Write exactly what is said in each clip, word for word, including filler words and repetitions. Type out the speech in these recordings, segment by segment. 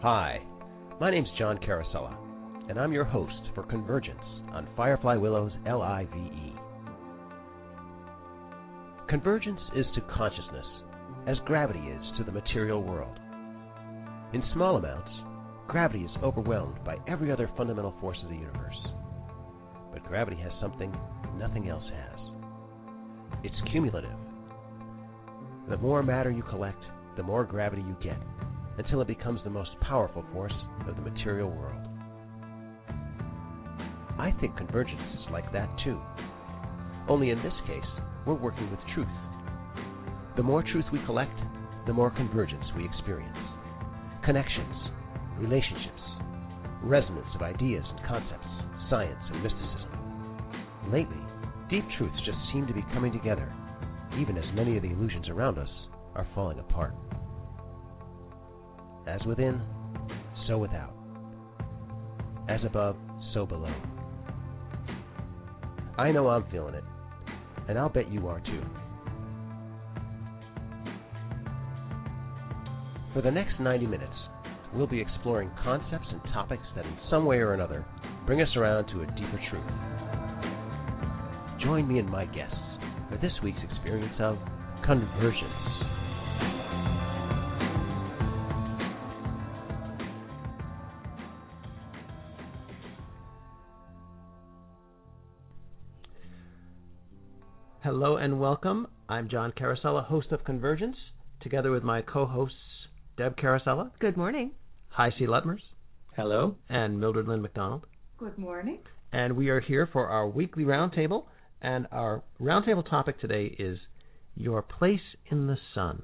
Hi, my name's John Carosella, and I'm your host for Convergence on Firefly Willow's L I V E. Convergence is to consciousness as gravity is to the material world. In small amounts, gravity is overwhelmed by every other fundamental force of the universe. But gravity has something nothing else has. It's cumulative. The more matter you collect, the more gravity you get, until it becomes the most powerful force of the material world. I think convergence is like that too. Only in this case, we're working with truth. The more truth we collect, the more convergence we experience. Connections, relationships, resonance of ideas and concepts, science and mysticism. Lately, deep truths just seem to be coming together, even as many of the illusions around us are falling apart. As within, so without. As above, so below. I know I'm feeling it, and I'll bet you are too. For the next ninety minutes, we'll be exploring concepts and topics that in some way or another bring us around to a deeper truth. Join me and my guests for this week's experience of convergence. Hello and welcome. I'm John Carosella, host of Convergence, together with my co-hosts Deb Carosella. Good morning. Hi, C. Lutmers. Hello. And Mildred Lynn McDonald. Good morning. And we are here for our weekly roundtable, and our roundtable topic today is your place in the sun.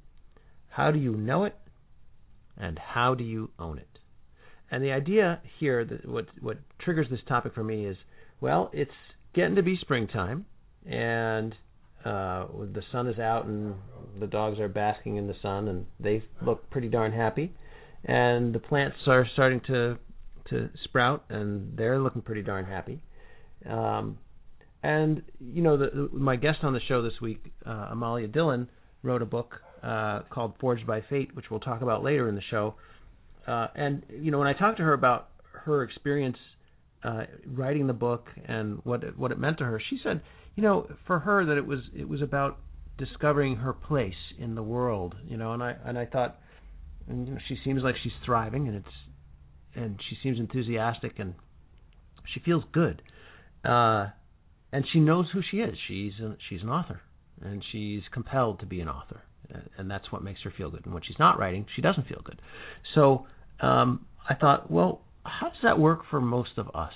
How do you know it, and how do you own it? And the idea here, that what what triggers this topic for me is, well, it's getting to be springtime, and uh, the sun is out, and the dogs are basking in the sun, and they look pretty darn happy. And the plants are starting to to sprout, and they're looking pretty darn happy. Um, and you know, the, my guest on the show this week, uh, Amalia Dillon, wrote a book uh, called Forged by Fate, which we'll talk about later in the show. Uh, and you know, when I talked to her about her experience uh, writing the book and what it, what it meant to her, she said, you know, for her that it was it was about discovering her place in the world, you know, and I and I thought, and, you know, she seems like she's thriving, and it's and she seems enthusiastic, and she feels good, uh, and she knows who she is. She's a, she's an author, and she's compelled to be an author, and that's what makes her feel good. And when she's not writing, she doesn't feel good. So um, I thought, well, how does that work for most of us?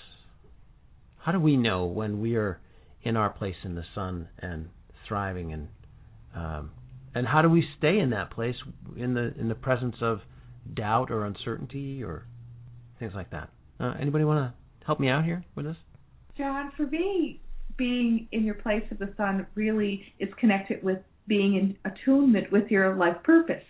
How do we know when we are in our place in the sun and thriving, and um, and how do we stay in that place in the in the presence of doubt or uncertainty or things like that? Uh, anybody want to help me out here with this? John, for me, being in your place of the sun really is connected with being in attunement with your life purpose.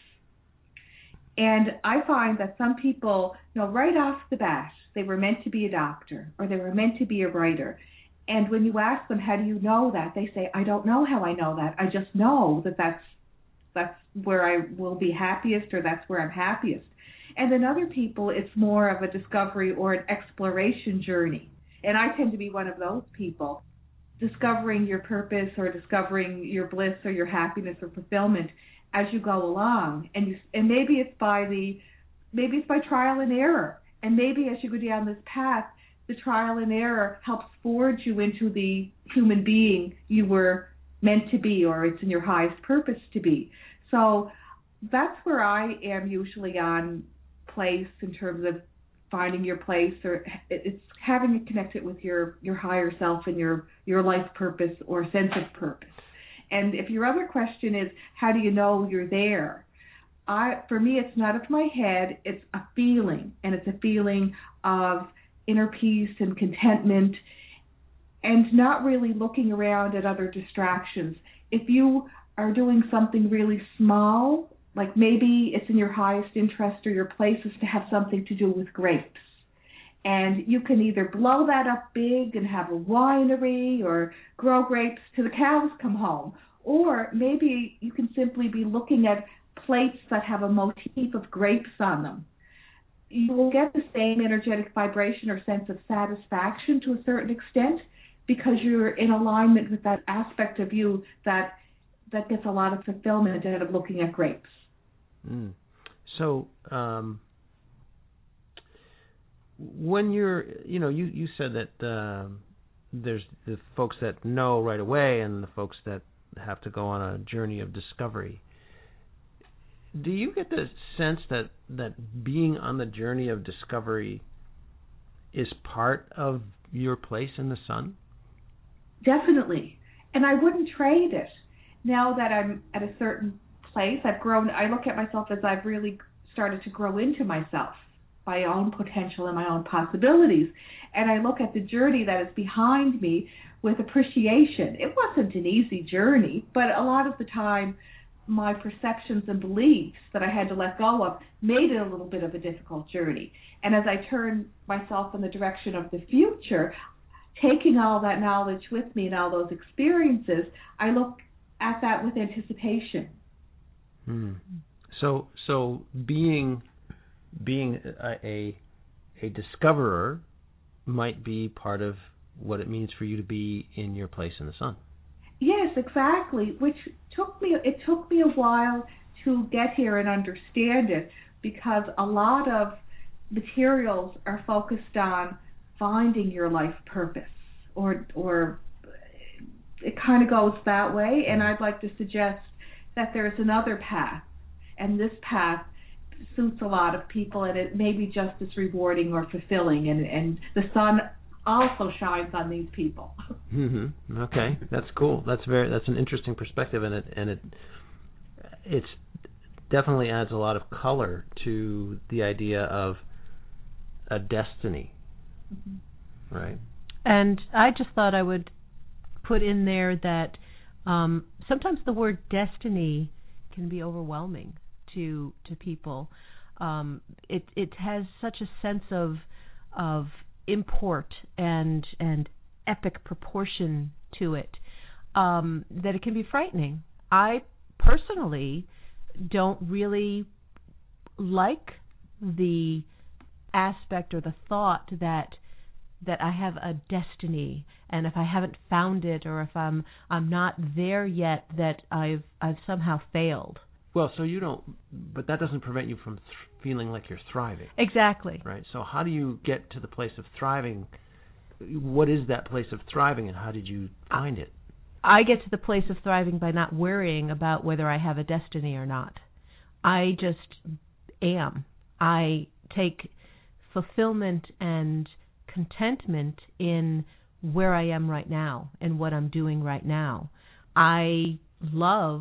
And I find that some people, you know, right off the bat, they were meant to be a doctor or they were meant to be a writer. And when you ask them, how do you know that? They say, I don't know how I know that. I just know that that's, that's where I will be happiest, or that's where I'm happiest. And then other people, it's more of a discovery or an exploration journey. And I tend to be one of those people, discovering your purpose or discovering your bliss or your happiness or fulfillment as you go along. And you, and maybe it's by the, maybe it's by trial and error. And maybe as you go down this path, the trial and error helps forge you into the human being you were meant to be, or it's in your highest purpose to be. So that's where I am usually on place in terms of finding your place, or it's having it connected with your, your higher self and your, your life purpose or sense of purpose. And if your other question is, how do you know you're there? I, for me, it's not of my head, it's a feeling, and it's a feeling of inner peace and contentment, and not really looking around at other distractions. If you are doing something really small, like maybe it's in your highest interest or your place is to have something to do with grapes, and you can either blow that up big and have a winery or grow grapes till the cows come home, or maybe you can simply be looking at plates that have a motif of grapes on them. you will get the same energetic vibration or sense of satisfaction to a certain extent because you're in alignment with that aspect of you that that gets a lot of fulfillment out of looking at grapes. Mm. So, um, when you're, you know, you, you said that uh, there's the folks that know right away and the folks that have to go on a journey of discovery. Do you get the sense that, that being on the journey of discovery is part of your place in the sun? Definitely. And I wouldn't trade it. Now that I'm at a certain place, I've grown, I look at myself as I've really started to grow into myself, my own potential and my own possibilities. And I look at the journey that is behind me with appreciation. It wasn't an easy journey, but a lot of the time my perceptions and beliefs that I had to let go of made it a little bit of a difficult journey. And as I turn myself in the direction of the future, taking all that knowledge with me and all those experiences, I look at that with anticipation. Hmm. So, so being being a, a a discoverer might be part of what it means for you to be in your place in the sun. Yes, exactly. Which took me it took me a while to get here and understand it, because a lot of materials are focused on finding your life purpose, or or it kind of goes that way. And I'd like to suggest that there's another path, and this path suits a lot of people, and it may be just as rewarding or fulfilling, and, and the sun also shines on these people. Mm-hmm. Okay, that's cool. That's very that's an interesting perspective, and it and it it's definitely adds a lot of color to the idea of a destiny, mm-hmm. right? And I just thought I would put in there that um, sometimes the word destiny can be overwhelming to to people. Um, it it has such a sense of of import and and epic proportion to it um, that it can be frightening. I personally don't really like the aspect or the thought that that I have a destiny, and if I haven't found it, or if I'm I'm not there yet, that I've I've somehow failed. Well, so you don't, but that doesn't prevent you from th- feeling like you're thriving. Exactly. Right. So how do you get to the place of thriving? What is that place of thriving, and how did you find it? I get to the place of thriving by not worrying about whether I have a destiny or not. I just am. I take fulfillment and contentment in where I am right now and what I'm doing right now. I love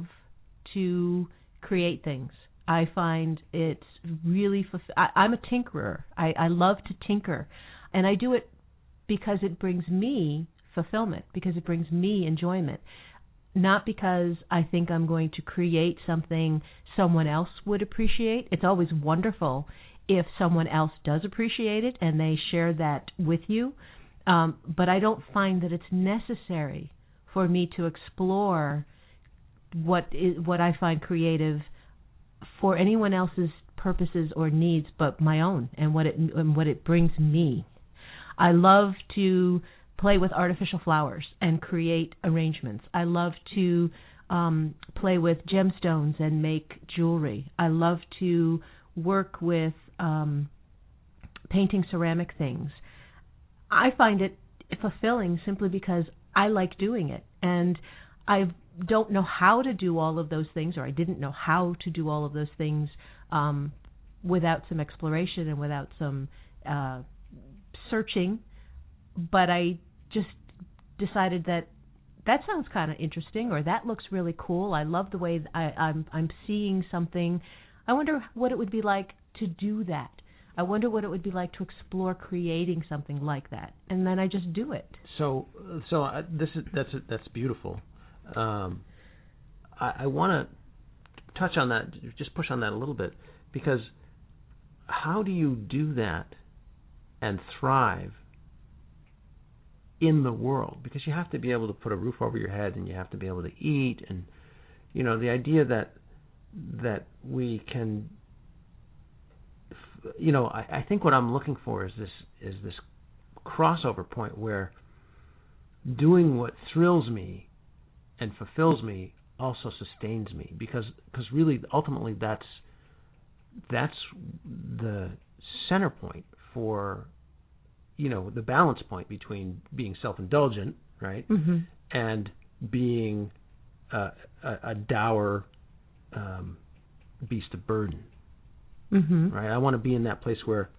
to create things. I find it's really fulfill- I, I'm a tinkerer. I, I love to tinker, and I do it because it brings me fulfillment, because it brings me enjoyment, not because I think I'm going to create something someone else would appreciate. It's always wonderful if someone else does appreciate it and they share that with you, um, but I don't find that it's necessary for me to explore what is what I find creative for anyone else's purposes or needs but my own, and what it and what it brings me. I love to play with artificial flowers and create arrangements. I love to um, play with gemstones and make jewelry. I love to work with um, painting ceramic things. I find it fulfilling simply because I like doing it, and I don't know how to do all of those things, or I didn't know how to do all of those things um, without some exploration and without some uh, searching, but I just decided that that sounds kind of interesting, or that looks really cool. I love the way I, I'm I'm seeing something. I wonder what it would be like to do that. I wonder what it would be like to explore creating something like that, and then I just do it. So, so uh, this is that's that's beautiful. Um, I, I want to touch on that, just push on that a little bit, because how do you do that and thrive in the world? Because you have to be able to put a roof over your head, and you have to be able to eat, and you know the idea that that we can you know, I, I think what I'm looking for is this is this crossover point where doing what thrills me and fulfills me also sustains me, because because really ultimately that's that's the center point for, you know, the balance point between being self-indulgent, right, mm-hmm. and being uh, a, a dour um, beast of burden. Mm-hmm. Right, I want to be in that place where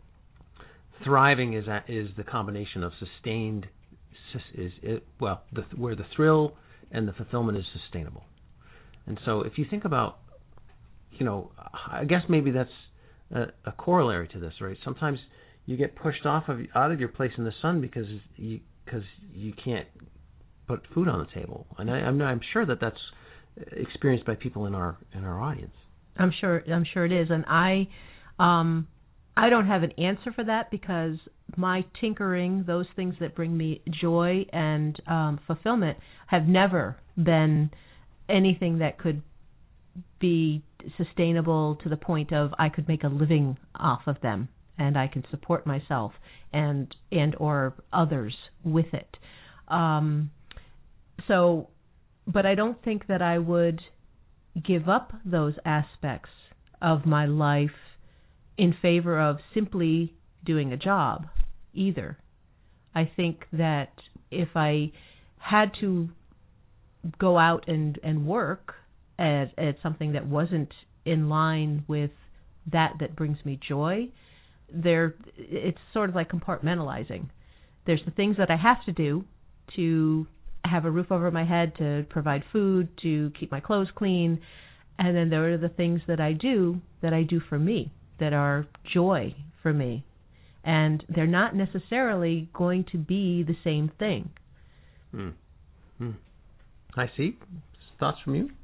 thriving is at, is the combination of sustained is it, well the, where the thrill and the fulfillment is sustainable. And so if you think about, you know, I guess maybe that's a, a corollary to this, right? Sometimes you get pushed off of out of your place in the sun because you because you can't put food on the table, and I, I'm I'm sure that that's experienced by people in our in our audience. I'm sure I'm sure it is, and I um, I don't have an answer for that, because my tinkering, those things that bring me joy and um, fulfillment, have never been anything that could be sustainable to the point of I could make a living off of them and I can support myself and and or others with it. Um, so, but I don't think that I would give up those aspects of my life in favor of simply doing a job either. I think that if I had to go out and, and work at, at something that wasn't in line with that that brings me joy, there it's sort of like compartmentalizing. There's the things that I have to do to have a roof over my head, to provide food, to keep my clothes clean, and then there are the things that I do that I do for me, that are joy for me. And they're not necessarily going to be the same thing. Hmm. Hmm. I see. Thoughts from you?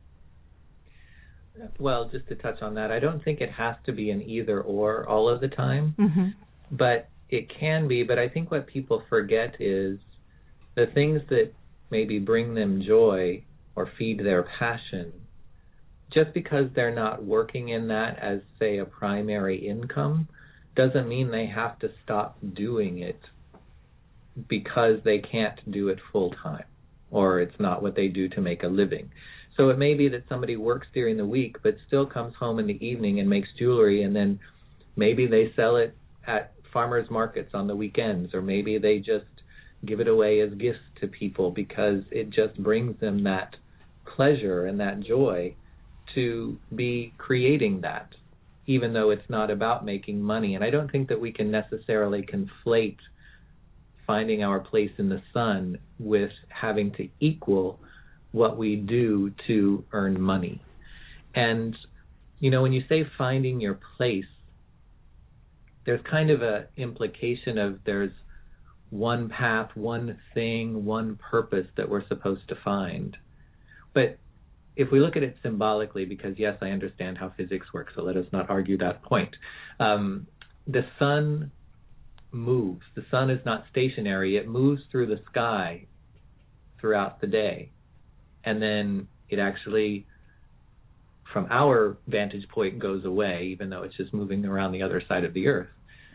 Well, just to touch on that, I don't think it has to be an either or all of the time, mm-hmm. but it can be. But I think what people forget is the things that maybe bring them joy or feed their passion, just because they're not working in that as, say, a primary income, doesn't mean they have to stop doing it because they can't do it full time, or it's not what they do to make a living. So it may be that somebody works during the week but still comes home in the evening and makes jewelry, and then maybe they sell it at farmers markets on the weekends, or maybe they just give it away as gifts to people because it just brings them that pleasure and that joy to be creating that, even though it's not about making money. And I don't think that we can necessarily conflate finding our place in the sun with having to equal what we do to earn money. And, you know, when you say finding your place, there's kind of a implication of there's one path, one thing, one purpose that we're supposed to find. But if we look at it symbolically, because yes, I understand how physics works, so let us not argue that point. Um, the sun moves. The sun is not stationary. It moves through the sky throughout the day. And then it actually, from our vantage point, goes away, even though it's just moving around the other side of the earth.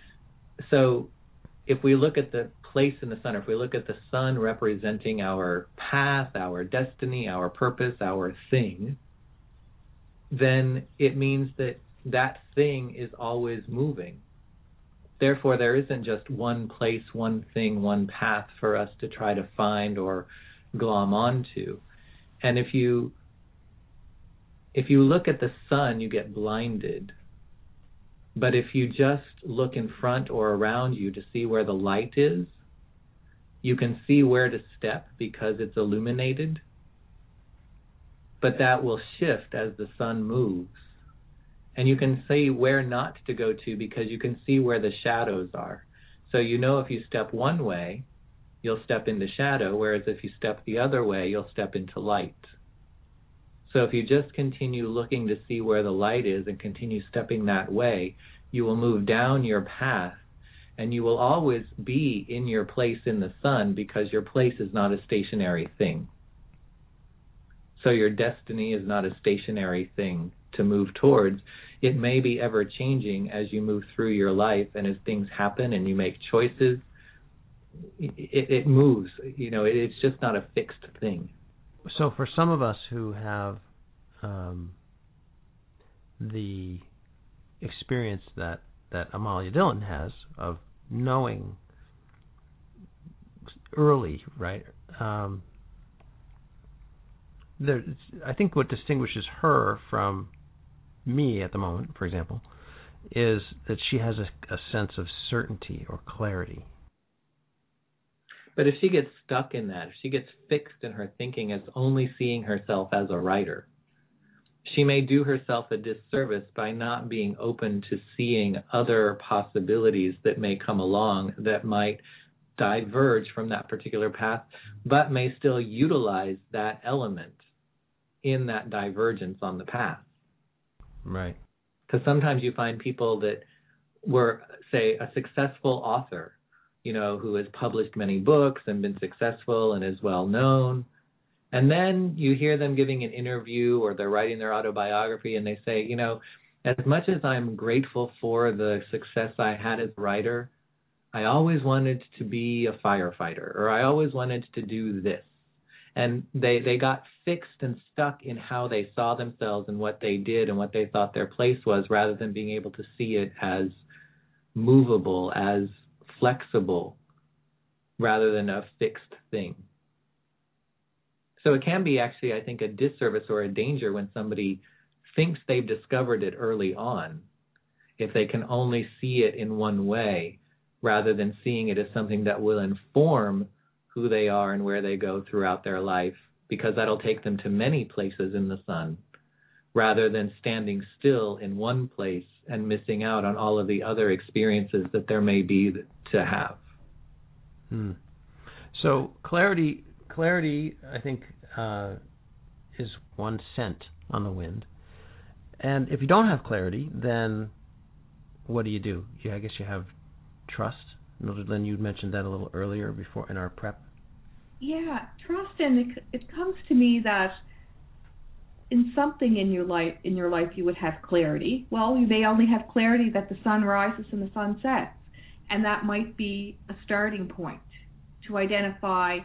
So if we look at the place in the sun, or if we look at the sun representing our path, our destiny, our purpose, our thing, then it means that that thing is always moving. Therefore, there isn't just one place, one thing, one path for us to try to find or glom onto. And if you if you look at the sun, you get blinded. But if you just look in front or around you to see where the light is, you can see where to step because it's illuminated. But that will shift as the sun moves. And you can see where not to go to because you can see where the shadows are. So you know if you step one way, you'll step into shadow, whereas if you step the other way, you'll step into light. So if you just continue looking to see where the light is and continue stepping that way, you will move down your path, and you will always be in your place in the sun because your place is not a stationary thing. So your destiny is not a stationary thing to move towards. it may be ever changing as you move through your life, and as things happen and you make choices, it, it moves. You know, it, it's just not a fixed thing. So for some of us who have um, the experience that, that Amalia Dillon has of knowing early, right? Um, there, I think what distinguishes her from me at the moment, for example, is that she has a, a sense of certainty or clarity. But if she gets stuck in that, if she gets fixed in her thinking as only seeing herself as a writer, she may do herself a disservice by not being open to seeing other possibilities that may come along that might diverge from that particular path, but may still utilize that element in that divergence on the path. Right. Because sometimes you find people that were, say, a successful author, you know, who has published many books and been successful and is well known. And then you hear them giving an interview or they're writing their autobiography and they say, you know, as much as I'm grateful for the success I had as a writer, I always wanted to be a firefighter, or I always wanted to do this. And they, they got fixed and stuck in how they saw themselves and what they did and what they thought their place was, rather than being able to see it as movable, as flexible, rather than a fixed thing. So it can be actually, I think, a disservice or a danger when somebody thinks they've discovered it early on, if they can only see it in one way, rather than seeing it as something that will inform who they are and where they go throughout their life, because that'll take them to many places in the sun, rather than standing still in one place and missing out on all of the other experiences that there may be to have. Hmm. So clarity, clarity, I think, uh, is one scent on the wind. And if you don't have clarity, then what do you do? Yeah, I guess you have trust. Mildred Lynn, you mentioned that a little earlier before in our prep. Yeah, trust, and it, it comes to me that in something in your life, in your life, you would have clarity. Well, you may only have clarity that the sun rises and the sun sets, and that might be a starting point to identify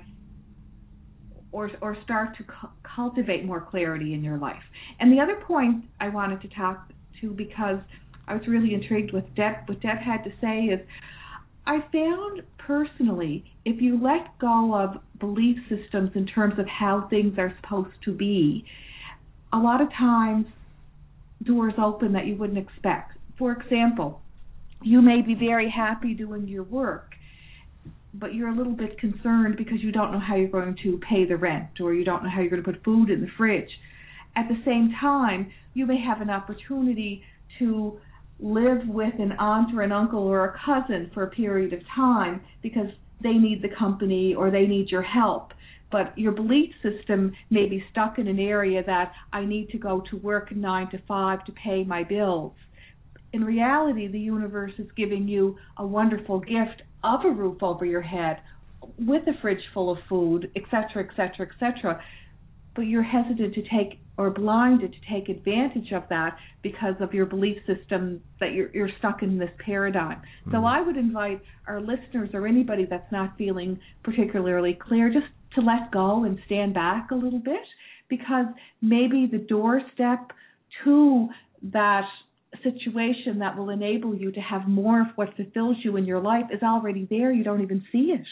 or or start to cu- cultivate more clarity in your life. And the other point I wanted to talk to, because I was really intrigued with Deb, what Deb had to say, is I found personally, if you let go of belief systems in terms of how things are supposed to be, a lot of times doors open that you wouldn't expect. For example, you may be very happy doing your work, but you're a little bit concerned because you don't know how you're going to pay the rent, or you don't know how you're going to put food in the fridge. At the same time, you may have an opportunity to live with an aunt or an uncle or a cousin for a period of time because they need the company or they need your help. But your belief system may be stuck in an area that I need to go to work nine to five to pay my bills. In reality, the universe is giving you a wonderful gift of a roof over your head with a fridge full of food, et cetera, et cetera, et cetera. But you're hesitant to take or blinded to take advantage of that because of your belief system that you're, you're stuck in this paradigm. Mm-hmm. So I would invite our listeners or anybody that's not feeling particularly clear just to let go and stand back a little bit, because maybe the doorstep to that situation that will enable you to have more of what fulfills you in your life is already there. You don't even see it.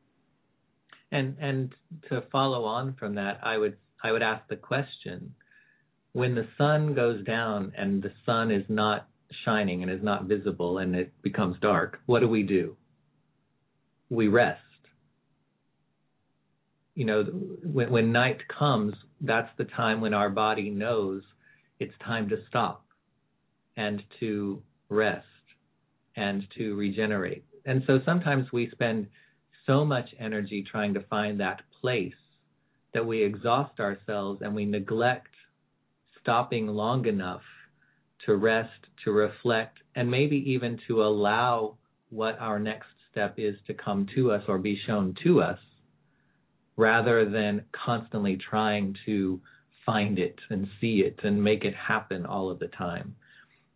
And and to follow on from that, I would I would ask the question, when the sun goes down and the sun is not shining and is not visible and it becomes dark, what do we do? We rest. You know, when, when night comes, that's the time when our body knows it's time to stop and to rest and to regenerate. And so sometimes we spend so much energy trying to find that place that we exhaust ourselves and we neglect stopping long enough to rest, to reflect, and maybe even to allow what our next step is to come to us or be shown to us, rather than constantly trying to find it and see it and make it happen all of the time.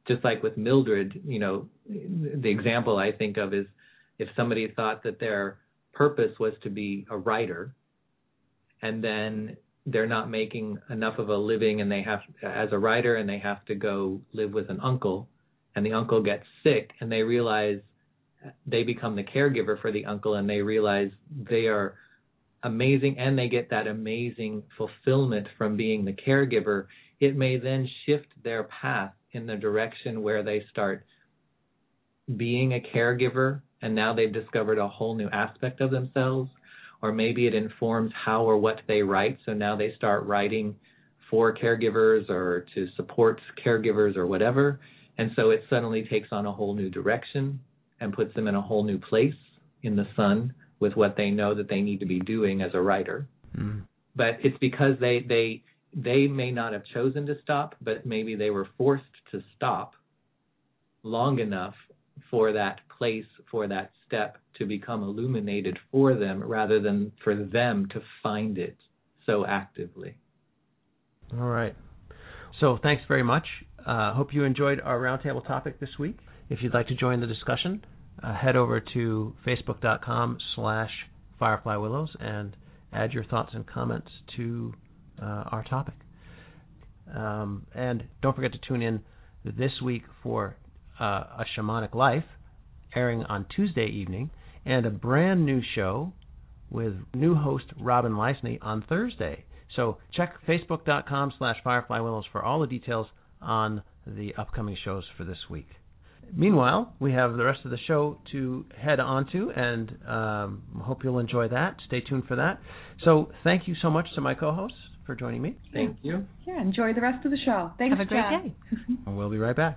just like with Mildred, you know, the example I think of is if somebody thought that their purpose was to be a writer, and then they're not making enough of a living, and they have as a writer, and they have to go live with an uncle, and the uncle gets sick, and they realize they become the caregiver for the uncle, and they realize they are amazing, and they get that amazing fulfillment from being the caregiver. It may then shift their path in the direction where they start being a caregiver, and now they've discovered a whole new aspect of themselves. Or maybe it informs how or what they write, so now they start writing for caregivers or to support caregivers or whatever, and so it suddenly takes on a whole new direction and puts them in a whole new place in the sun with what they know that they need to be doing as a writer. Mm. But it's because they, they they may not have chosen to stop, but maybe they were forced to stop long enough for that place, for that step to become illuminated for them rather than for them to find it so actively. All right. So thanks very much. I uh, hope you enjoyed our roundtable topic this week. If you'd like to join the discussion, uh, head over to facebook.com slash Firefly Willows and add your thoughts and comments to uh, our topic. Um, and don't forget to tune in this week for uh, A Shamanic Life, airing on Tuesday evening, and a brand new show with new host Robin Leisney on Thursday. So check facebook.com slash Firefly Willows for all the details on the upcoming shows for this week. Meanwhile, we have the rest of the show to head on to, and um, hope you'll enjoy that. Stay tuned for that. So thank you so much to my co-hosts for joining me. Thank you. Yeah, enjoy the rest of the show. Thanks, Have a great John. day. And we'll be right back.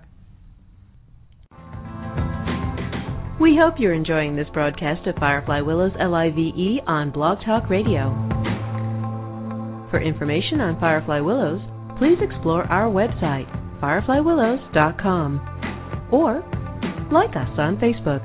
We hope you're enjoying this broadcast of Firefly Willows L I V E on Blog Talk Radio. For information on Firefly Willows, please explore our website, firefly willows dot com, or like us on Facebook.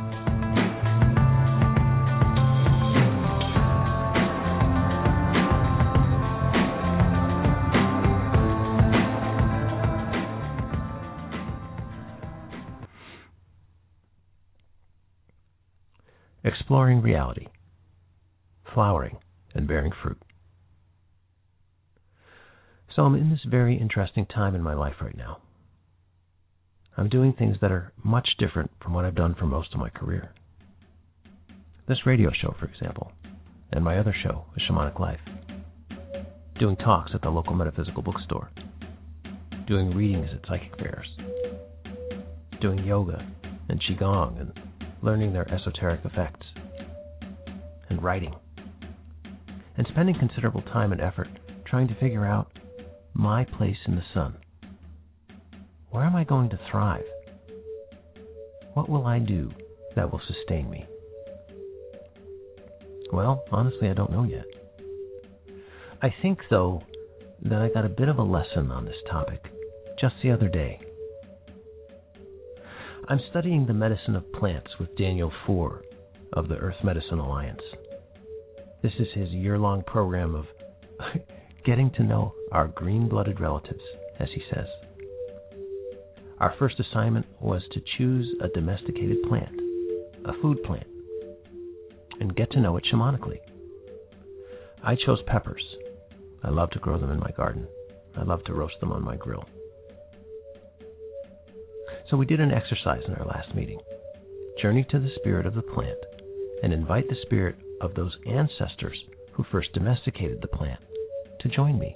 Exploring reality, flowering and bearing fruit. So I'm in this very interesting time in my life right now. I'm doing things that are much different from what I've done for most of my career. This radio show, for example, and my other show, A Shamanic Life. Doing talks at the local metaphysical bookstore. Doing readings at psychic fairs. Doing yoga and qigong and learning their esoteric effects, and writing, and spending considerable time and effort trying to figure out my place in the sun. Where am I going to thrive? What will I do that will sustain me? Well, honestly, I don't know yet. I think, though, that I got a bit of a lesson on this topic just the other day. I'm studying the medicine of plants with Daniel Foor of the Earth Medicine Alliance. This is his year-long program of getting to know our green-blooded relatives, as he says. Our first assignment was to choose a domesticated plant, a food plant, and get to know it shamanically. I chose peppers. I love to grow them in my garden. I love to roast them on my grill. So we did an exercise in our last meeting. Journey to the spirit of the plant and invite the spirit of those ancestors who first domesticated the plant to join me.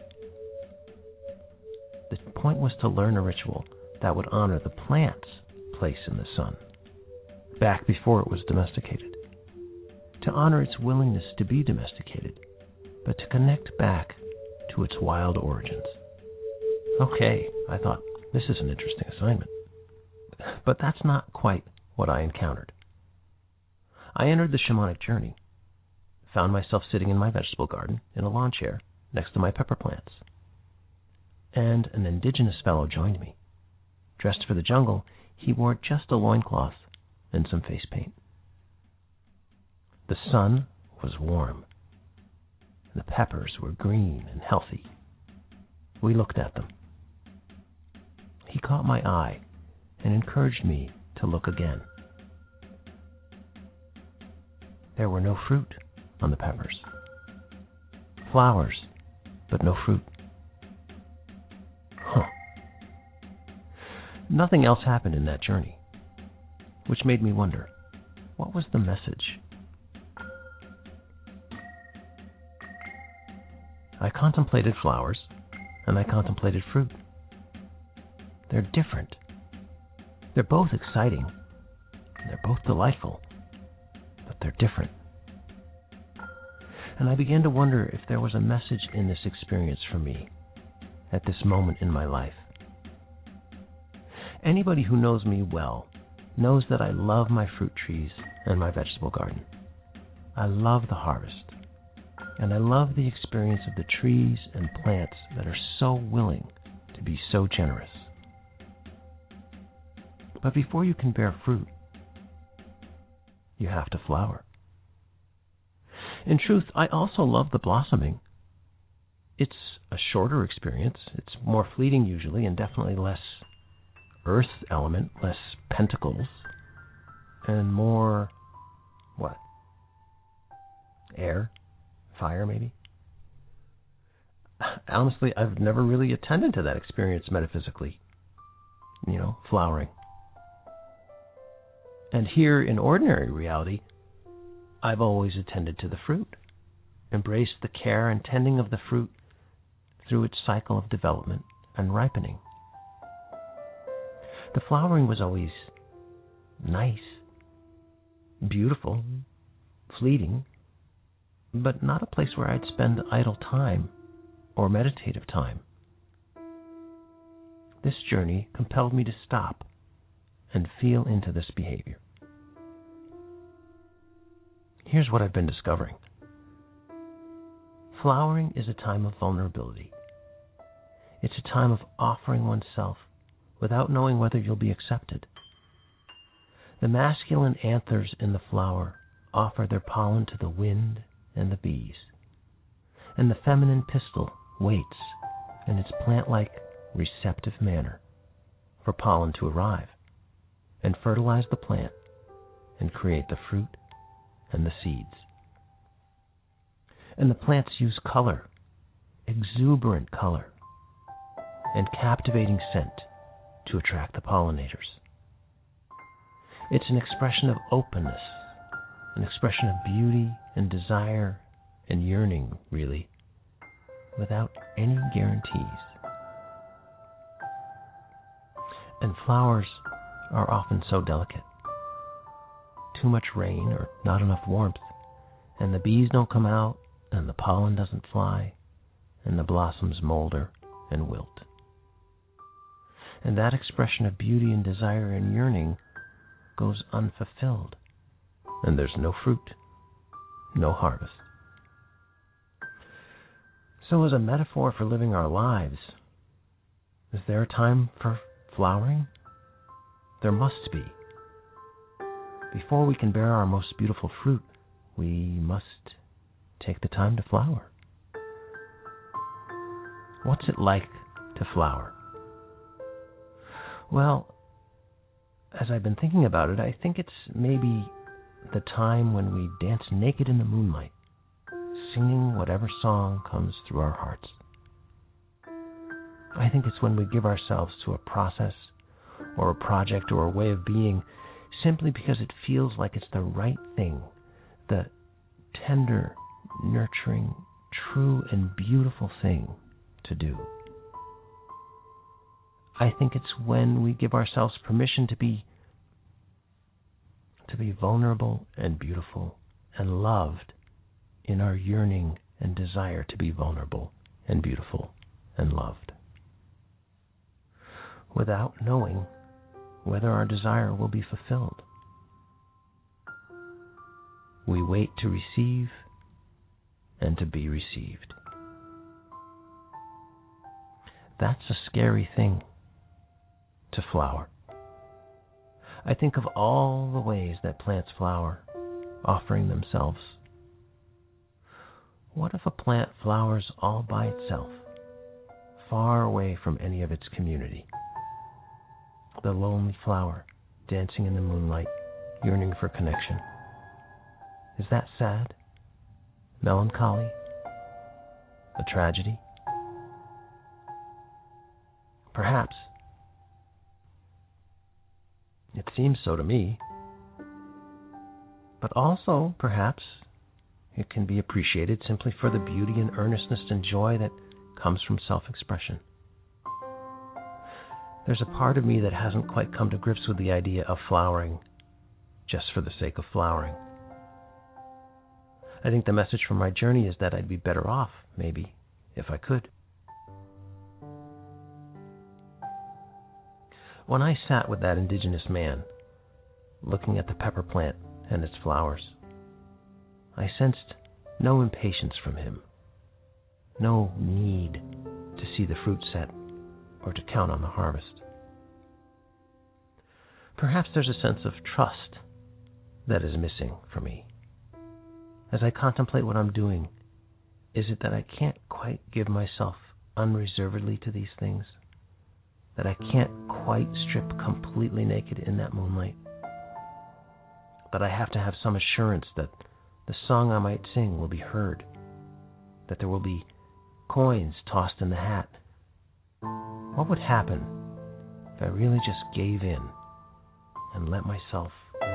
The point was to learn a ritual that would honor the plant's place in the sun, back before it was domesticated. To honor its willingness to be domesticated, but to connect back to its wild origins. Okay, I thought, this is an interesting assignment. But that's not quite what I encountered. I entered the shamanic journey, found myself sitting in my vegetable garden in a lawn chair next to my pepper plants. And an indigenous fellow joined me. Dressed for the jungle, he wore just a loincloth and some face paint. The sun was warm. The peppers were green and healthy. We looked at them. He caught my eye and encouraged me to look again. There were no fruit on the peppers. Flowers, but no fruit. Huh. Nothing else happened in that journey, which made me wonder, what was the message? I contemplated flowers, and I contemplated fruit. They're different. They're both exciting. They're both delightful, but they're different. And I began to wonder if there was a message in this experience for me at this moment in my life. Anybody who knows me well knows that I love my fruit trees and my vegetable garden. I love the harvest, and I love the experience of the trees and plants that are so willing to be so generous. But before you can bear fruit, you have to flower. In truth, I also love the blossoming. It's a shorter experience. It's more fleeting usually, and definitely less earth element, less pentacles, and more, what? Air? Fire, maybe? Honestly, I've never really attended to that experience metaphysically. You know, flowering. And here in ordinary reality, I've always attended to the fruit, embraced the care and tending of the fruit through its cycle of development and ripening. The flowering was always nice, beautiful, fleeting, but not a place where I'd spend idle time or meditative time. This journey compelled me to stop and feel into this behavior. Here's what I've been discovering. Flowering is a time of vulnerability. It's a time of offering oneself without knowing whether you'll be accepted. The masculine anthers in the flower offer their pollen to the wind and the bees, and the feminine pistil waits in its plant-like receptive manner for pollen to arrive and fertilize the plant and create the fruit and the seeds. And the plants use color, exuberant color, and captivating scent to attract the pollinators. It's an expression of openness, an expression of beauty and desire and yearning, really, without any guarantees. And flowers are often so delicate. Too much rain or not enough warmth, and the bees don't come out, and the pollen doesn't fly, and the blossoms molder and wilt. And that expression of beauty and desire and yearning goes unfulfilled, and there's no fruit, no harvest. So as a metaphor for living our lives, is there a time for flowering? There must be. Before we can bear our most beautiful fruit, we must take the time to flower. What's it like to flower? Well, as I've been thinking about it, I think it's maybe the time when we dance naked in the moonlight, singing whatever song comes through our hearts. I think it's when we give ourselves to a process or a project or a way of being simply because it feels like it's the right thing, the tender, nurturing, true, and beautiful thing to do. I think it's when we give ourselves permission to be to be vulnerable and beautiful and loved in our yearning and desire to be vulnerable and beautiful and loved, without knowing whether our desire will be fulfilled. We wait to receive and to be received. That's a scary thing, to flower. I think of all the ways that plants flower, offering themselves. What if a plant flowers all by itself, far away from any of its community? the lonely flower dancing in the moonlight, yearning for connection. Is that sad? Melancholy? A tragedy? Perhaps. It seems so to me. But also, perhaps, it can be appreciated simply for the beauty and earnestness and joy that comes from self-expression. There's a part of me that hasn't quite come to grips with the idea of flowering just for the sake of flowering. I think the message from my journey is that I'd be better off, maybe, if I could. When I sat with that indigenous man, looking at the pepper plant and its flowers, I sensed no impatience from him, no need to see the fruit set or to count on the harvest. Perhaps there's a sense of trust that is missing for me. As I contemplate what I'm doing, is it that I can't quite give myself unreservedly to these things? That I can't quite strip completely naked in that moonlight? That I have to have some assurance that the song I might sing will be heard? That there will be coins tossed in the hat? What would happen if I really just gave in and let myself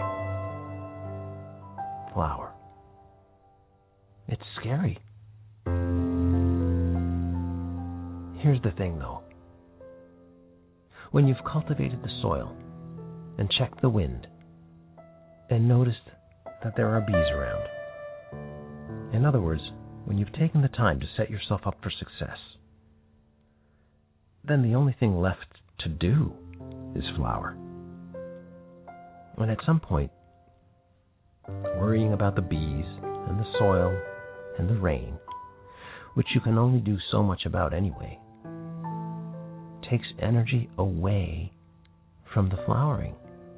flower? It's scary. Here's the thing, though. When you've cultivated the soil and checked the wind and noticed that there are bees around, in other words, when you've taken the time to set yourself up for success, then the only thing left to do is flower. And at some point, worrying about the bees and the soil and the rain, which you can only do so much about anyway, takes energy away from the flowering.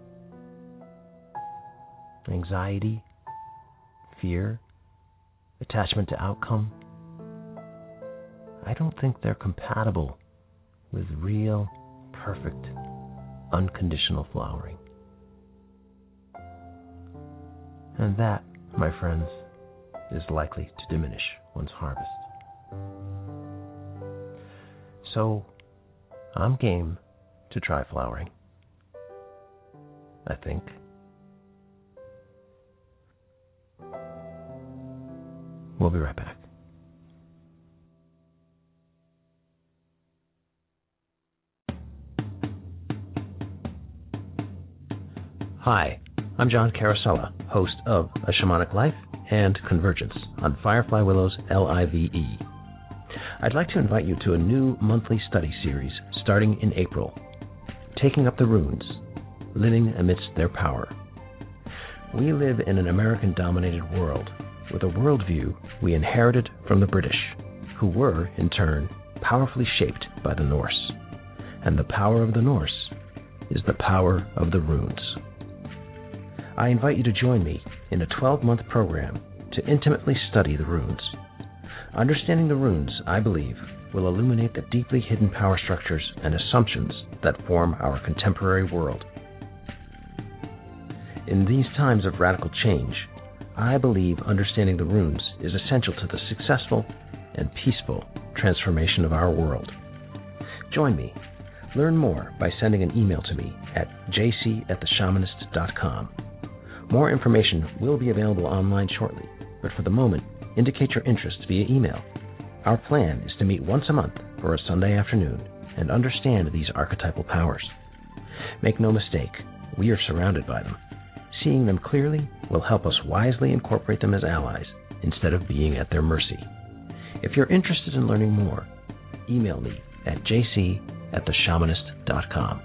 Anxiety, fear, attachment to outcome, I don't think they're compatible with real, perfect, unconditional flowering. And that, my friends, is likely to diminish one's harvest. So, I'm game to try flowering, I think. We'll be right back. Hi, I'm John Carosella, host of A Shamanic Life and Convergence on Firefly Willows L I V E. I'd like to invite you to a new monthly study series starting in April, Taking Up the Runes, Living Amidst Their Power. We live in an American-dominated world with a worldview we inherited from the British, who were, in turn, powerfully shaped by the Norse. And the power of the Norse is the power of the runes. I invite you to join me in a twelve-month program to intimately study the runes. Understanding the runes, I believe, will illuminate the deeply hidden power structures and assumptions that form our contemporary world. In these times of radical change, I believe understanding the runes is essential to the successful and peaceful transformation of our world. Join me. Learn more by sending an email to me at j c at the shamanist dot com. More information will be available online shortly, but for the moment, indicate your interest via email. Our plan is to meet once a month for a Sunday afternoon and understand these archetypal powers. Make no mistake, we are surrounded by them. Seeing them clearly will help us wisely incorporate them as allies instead of being at their mercy. If you're interested in learning more, email me at j c at the shamanist dot com.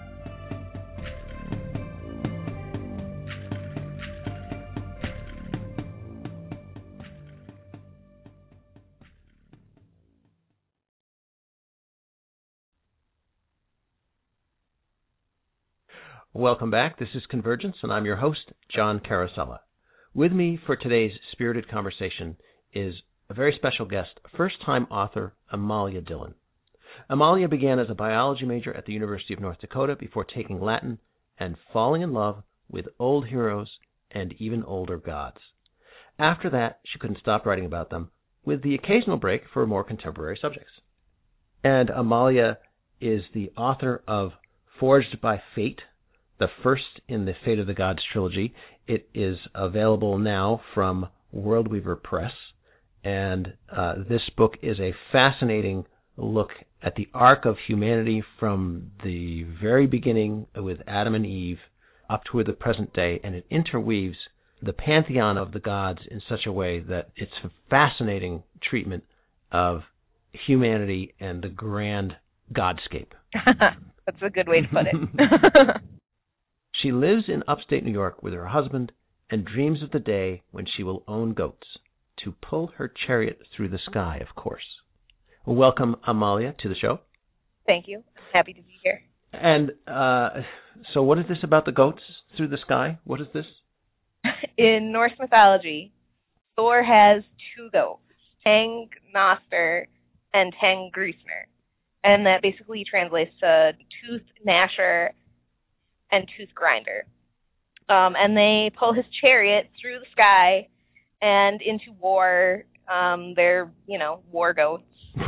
Welcome back. This is Convergence, and I'm your host, John Carosella. With me for today's spirited conversation is a very special guest, first-time author Amalia Dillon. Amalia began as a biology major at the University of North Dakota before taking Latin and falling in love with old heroes and even older gods. After that, she couldn't stop writing about them, with the occasional break for more contemporary subjects. And Amalia is the author of Forged by Fate, the first in the Fate of the Gods trilogy. It is available now from Worldweaver Press, and uh, this book is a fascinating look at the arc of humanity from the very beginning with Adam and Eve up to the present day, and it interweaves the pantheon of the gods in such a way that it's a fascinating treatment of humanity and the grand godscape. That's a good way to put it. She lives in upstate New York with her husband and dreams of the day when she will own goats, to pull her chariot through the sky, of course. Welcome, Amalia, to the show. Thank you. I'm happy to be here. And uh, so what is this about the goats through the sky? What is this? In Norse mythology, Thor has two goats, Tang Noster and Tang Grusner. And that basically translates to Tooth Gnasher and Tooth Grinder. Um, and they pull his chariot through the sky and into war. Um, they're, you know, war goats.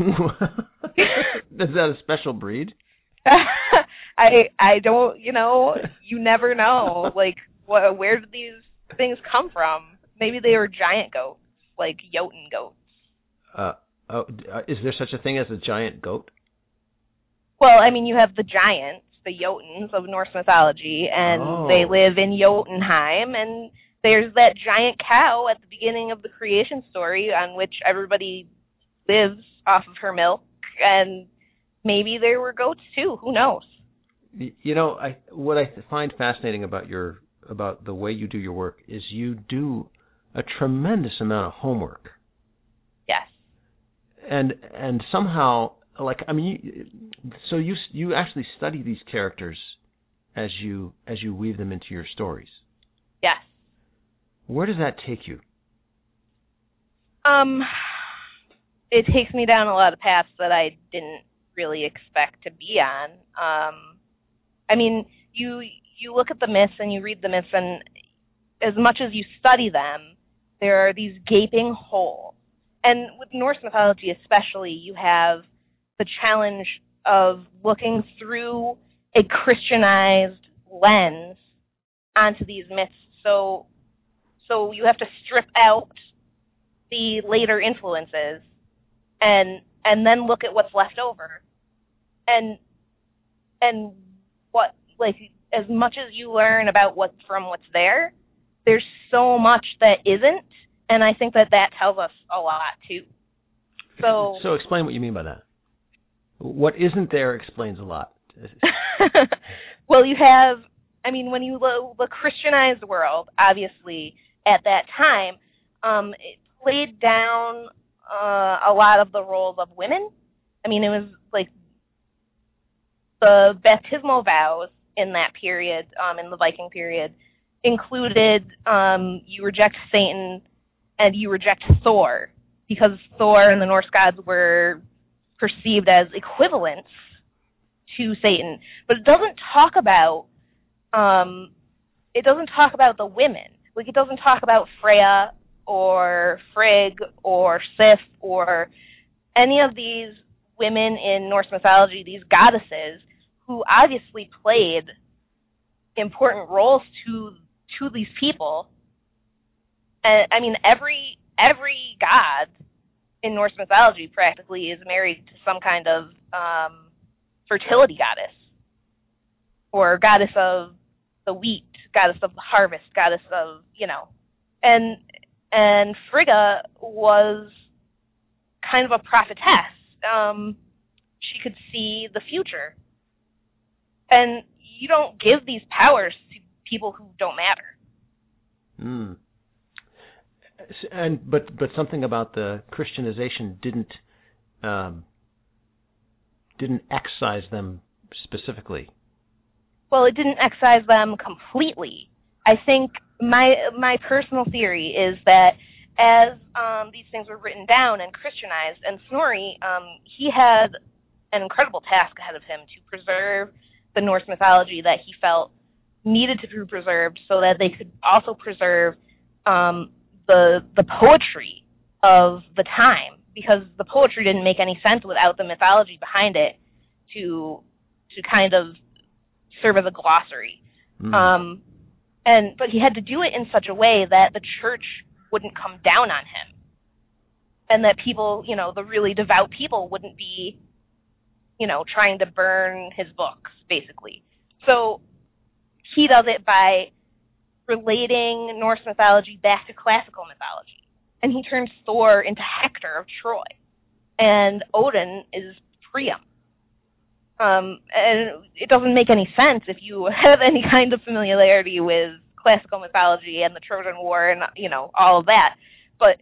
Is that a special breed? I I don't, you know, you never know. Like, what, where did these things come from? Maybe they were giant goats, like Jotun goats. Uh, oh, is there such a thing as a giant goat? Well, I mean, you have the giants, the Jotuns of Norse mythology, and oh. they live in Jotunheim, and there's that giant cow at the beginning of the creation story on which everybody lives off of her milk, and maybe there were goats too. Who knows? You know, I what I find fascinating about your about the way you do your work is you do a tremendous amount of homework. Yes. And and somehow, like, I mean, you, so you you actually study these characters as you as you weave them into your stories. Yes. Where does that take you? Um, it takes me down a lot of paths that I didn't really expect to be on. Um, I mean, you you look at the myths and you read the myths, and as much as you study them, there are these gaping holes. And with Norse mythology especially, you have the challenge of looking through a Christianized lens onto these myths. So, so you have to strip out the later influences and and then look at what's left over. And and what, like, as much as you learn about what's from what's there, there's so much that isn't, and I think that that tells us a lot too. So, so explain what you mean by that. What isn't there explains a lot. Well, you have, I mean, when you look the Christianized world, obviously at that time, um, it played down uh, a lot of the roles of women. I mean, it was like the baptismal vows in that period, um, in the Viking period, included um, you reject Satan and you reject Thor, because Thor and the Norse gods were perceived as equivalents to Satan. But it doesn't talk about um, it doesn't talk about the women. Like, it doesn't talk about Freya or Frigg or Sif or any of these women in Norse mythology, these goddesses who obviously played important roles to to these people. And I mean, every every god in Norse mythology practically is married to some kind of um, fertility goddess, or goddess of the wheat, goddess of the harvest, goddess of, you know, and and Frigga was kind of a prophetess. Um, she could see the future, and you don't give these powers to people who don't matter. Mm. And but but something about the Christianization didn't um, didn't excise them specifically. Well, it didn't excise them completely. I think my my personal theory is that as um, these things were written down and Christianized, and Snorri, um, he had an incredible task ahead of him to preserve the Norse mythology that he felt needed to be preserved so that they could also preserve um, the the poetry of the time, because the poetry didn't make any sense without the mythology behind it to to kind of serve as a glossary. Mm. Um, and but he had to do it in such a way that the church wouldn't come down on him, and that people, you know, the really devout people wouldn't be, you know, trying to burn his books, basically. So he does it by relating Norse mythology back to classical mythology. And he turns Thor into Hector of Troy. And Odin is Priam. Um, and it doesn't make any sense if you have any kind of familiarity with classical mythology and the Trojan War and, you know, all of that. But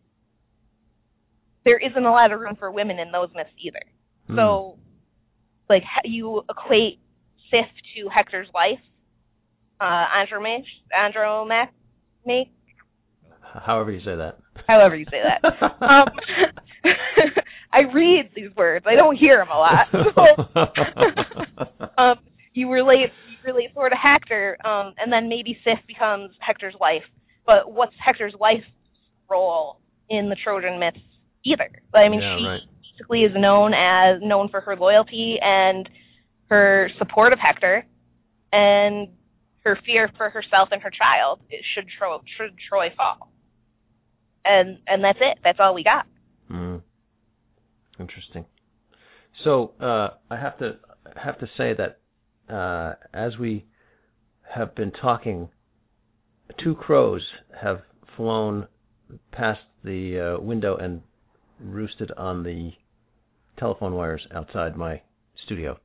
there isn't a lot of room for women in those myths either. Mm. So, like, you equate Sif to Hector's wife, uh, Andromache, Andromache, make, however you say that. However you say that. um, I read these words. I don't hear them a lot. So, um, you relate you relate Thor to Hector, um, and then maybe Sif becomes Hector's wife. But what's Hector's wife's role in the Trojan myths either? But I mean, yeah, she right. basically is known as known for her loyalty and her support of Hector, and her fear for herself and her child. Should Troy should Troy fall? And and that's it. That's all we got. Mm. Interesting. So uh, I have to have to say that uh, as we have been talking, two crows have flown past the uh, window and roosted on the telephone wires outside my studio.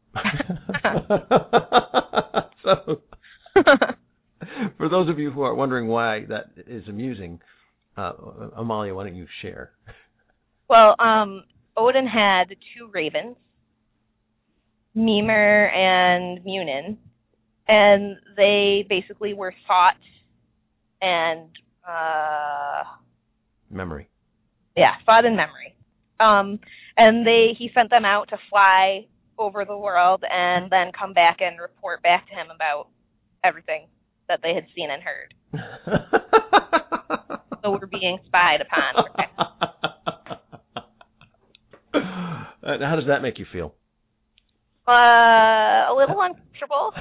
So, for those of you who are wondering why that is amusing, uh, Amalia, why don't you share? Well, um, Odin had two ravens, Mimir and Munin, and they basically were thought and uh, memory. Yeah, thought and memory. Um, and they he sent them out to fly over the world and then come back and report back to him about everything that they had seen and heard. So we're being spied upon. Uh, how does that make you feel? Uh, a little uncomfortable.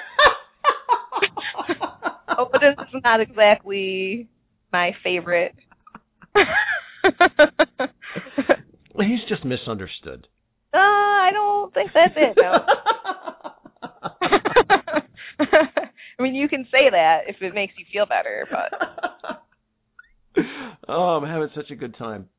Odin is not exactly my favorite. He's just misunderstood. Uh, I don't think that's it, no. I mean, you can say that if it makes you feel better, but... Oh, I'm having such a good time.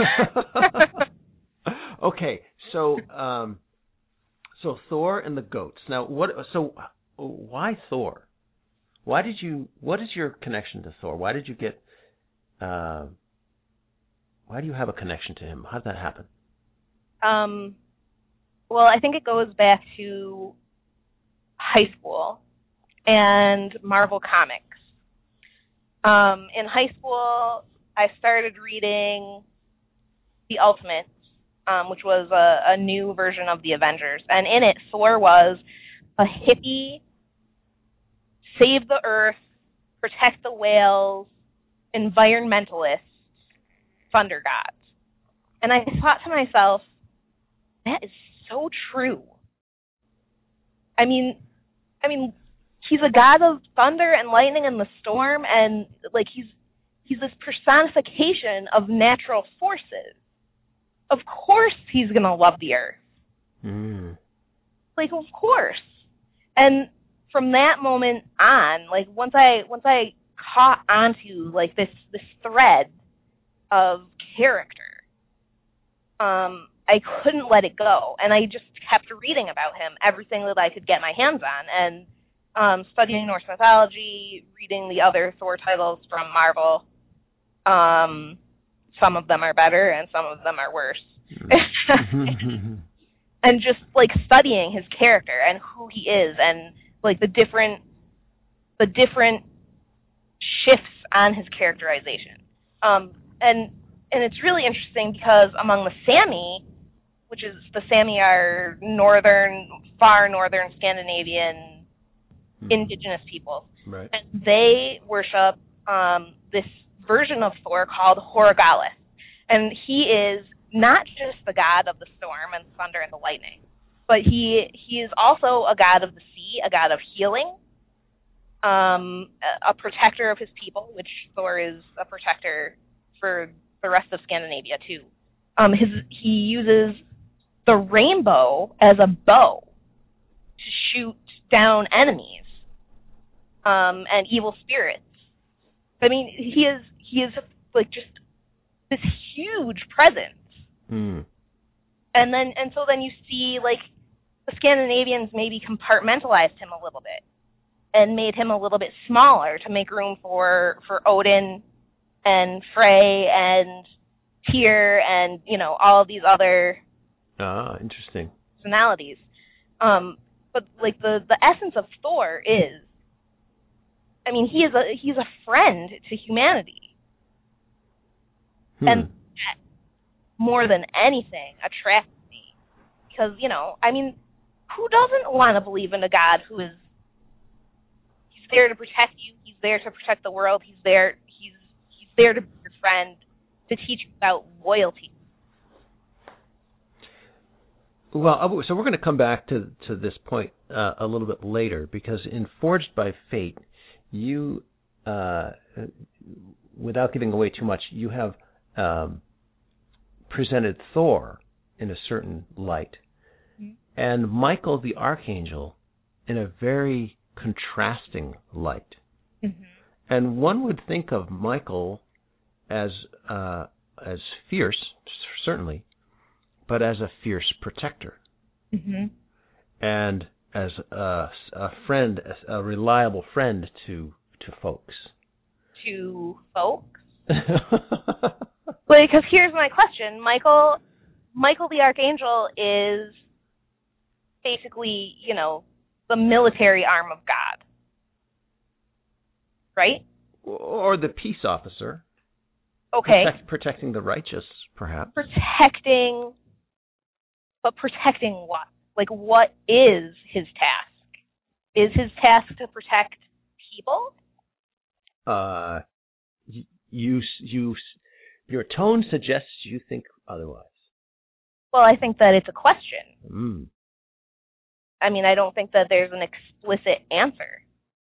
Okay, so um, so Thor and the goats. Now, what? So, why Thor? Why did you? What is your connection to Thor? Why did you get? Uh, why do you have a connection to him? How did that happen? Um, well, I think it goes back to high school and Marvel Comics. Um, in high school, I started reading The Ultimates, um, which was a, a new version of the Avengers. And in it, Thor was a hippie, save the earth, protect the whales, environmentalist, thunder god. And I thought to myself, that is so true. I mean, I mean, he's a god of thunder and lightning and the storm, and like he's he's this personification of natural forces. Of course he's gonna love the earth. Mm. Like, of course. And from that moment on, like once I once I caught onto like this this thread of character, um, I couldn't let it go, and I just kept reading about him, everything that I could get my hands on, and um, studying Norse mythology, reading the other Thor titles from Marvel. Um, some of them are better, and some of them are worse. And just like studying his character and who he is, and like the different the different shifts on his characterization. Um, and and it's really interesting because among the Sami, which is the Sami are northern, far northern Scandinavian hmm. indigenous peoples. Right. And they worship um, this version of Thor called Horgalith. And he is not just the god of the storm and the thunder and the lightning, but he he is also a god of the sea, a god of healing, um, a, a protector of his people, which Thor is a protector for the rest of Scandinavia too. Um, his he uses the rainbow as a bow to shoot down enemies um, and evil spirits. I mean, he is he is like just this huge presence. Mm. And then and so then you see like the Scandinavians maybe compartmentalized him a little bit and made him a little bit smaller to make room for for Odin and Frey and Tyr and, you know, all of these other ah, interesting personalities. Um, but like the, the essence of Thor is, I mean, he is a he's a friend to humanity. Hmm. And that, more than anything, attracts me. Because, you know, I mean, who doesn't want to believe in a God who is, he's there to protect you, he's there to protect the world, he's there, he's, he's there to be your friend, to teach you about loyalty. Well, so we're going to come back to, to this point uh, a little bit later, because in Forged by Fate, you, uh, without giving away too much, you have um, presented Thor in a certain light, mm-hmm. and Michael the Archangel in a very contrasting light. Mm-hmm. And one would think of Michael as uh, as fierce, certainly, but as a fierce protector, mm-hmm. and as a, a friend, a reliable friend to to folks. To folks? Well, because here's my question. Michael Michael the Archangel is basically, you know, the military arm of God. Right? Or the peace officer. Okay. Protect, protecting the righteous, perhaps. Protecting, but protecting what? Like, what is his task? Is his task to protect people? Uh, you, you, your tone suggests you think otherwise. Well, I think that it's a question. Mm. I mean, I don't think that there's an explicit answer.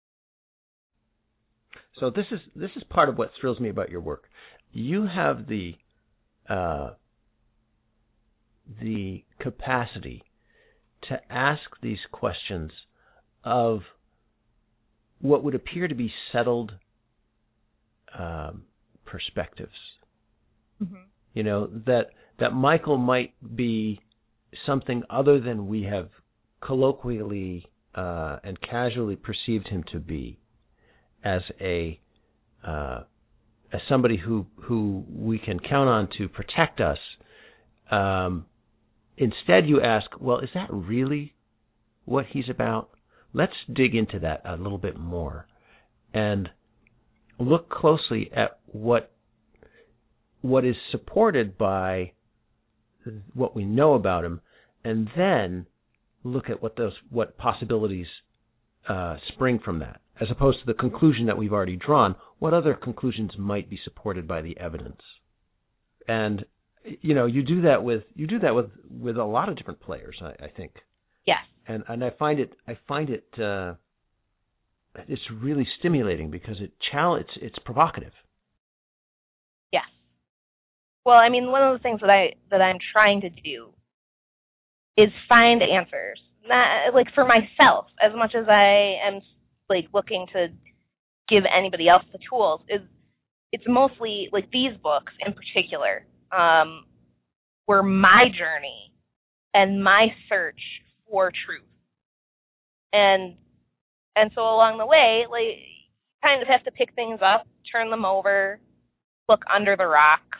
So this is this is part of what thrills me about your work. You have the uh, the capacity to ask these questions of what would appear to be settled um, perspectives. Mm-hmm. You know, that that Michael might be something other than we have colloquially uh, and casually perceived him to be, as a uh, as somebody who who we can count on to protect us. Um, instead, you ask, well, is that really what he's about? Let's dig into that a little bit more and look closely at what what is supported by what we know about him, and then look at what those what possibilities uh, spring from that, as opposed to the conclusion that we've already drawn. What other conclusions might be supported by the evidence? And you know, you do that with you do that with, with a lot of different players, I, I think. Yes. And and I find it I find it uh, it's really stimulating because it challenge it's it's provocative. Yes. Well, I mean, one of the things that I that I'm trying to do is find answers, not like for myself, as much as I am like looking to give anybody else the tools. Is it's mostly like these books in particular um, were my journey and my search for truth, and and so along the way, like you kind of have to pick things up, turn them over, look under the rocks.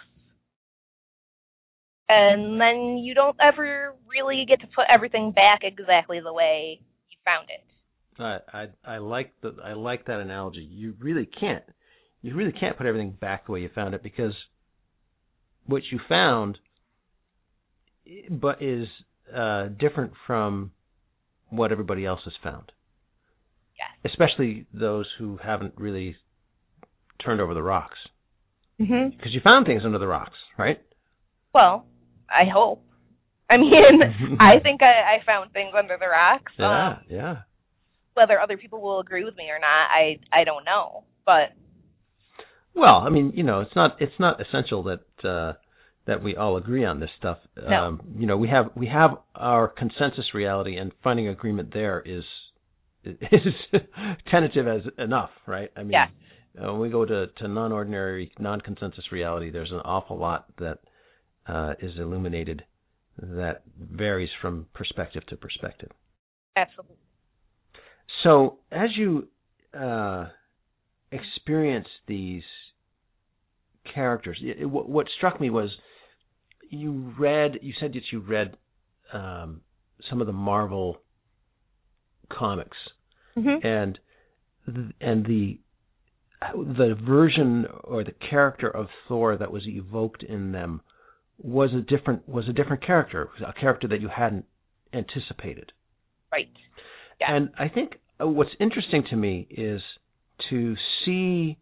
And then you don't ever really get to put everything back exactly the way you found it. I I, I like the I like that analogy. You really can't. You really can't put everything back the way you found it, because what you found but is uh, different from what everybody else has found. Yes. Especially those who haven't really turned over the rocks. Mhm. Because you found things under the rocks, right? Well, I hope. I mean, I think I, I found things under the rocks. Yeah, um, yeah. Whether other people will agree with me or not, I I don't know. But well, I mean, you know, it's not it's not essential that uh, that we all agree on this stuff. No. Um, you know, we have we have our consensus reality, and finding agreement there is is tentative as enough, right? I mean, yeah. uh, when we go to, to non-ordinary, non-consensus reality, there's an awful lot that uh, is illuminated that varies from perspective to perspective. Absolutely. So as you uh, experience these characters, it, what, what struck me was you read, you said that you read um, some of the Marvel comics, mm-hmm. and and the the version or the character of Thor that was evoked in them was a different was a different character, a character that you hadn't anticipated. Right. Yeah. And I think what's interesting to me is to see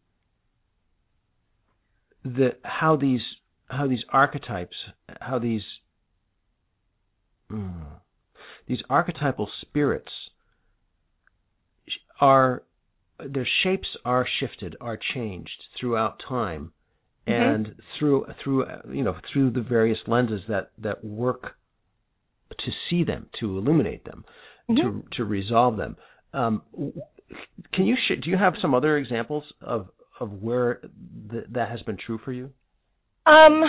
the how these how these archetypes, how these mm, these archetypal spirits are, their shapes are shifted, are changed throughout time, mm-hmm. and through through you know through the various lenses that, that work to see them, to illuminate them, mm-hmm. to to resolve them. Um, can you sh- do you have some other examples of of where th- that has been true for you? Um,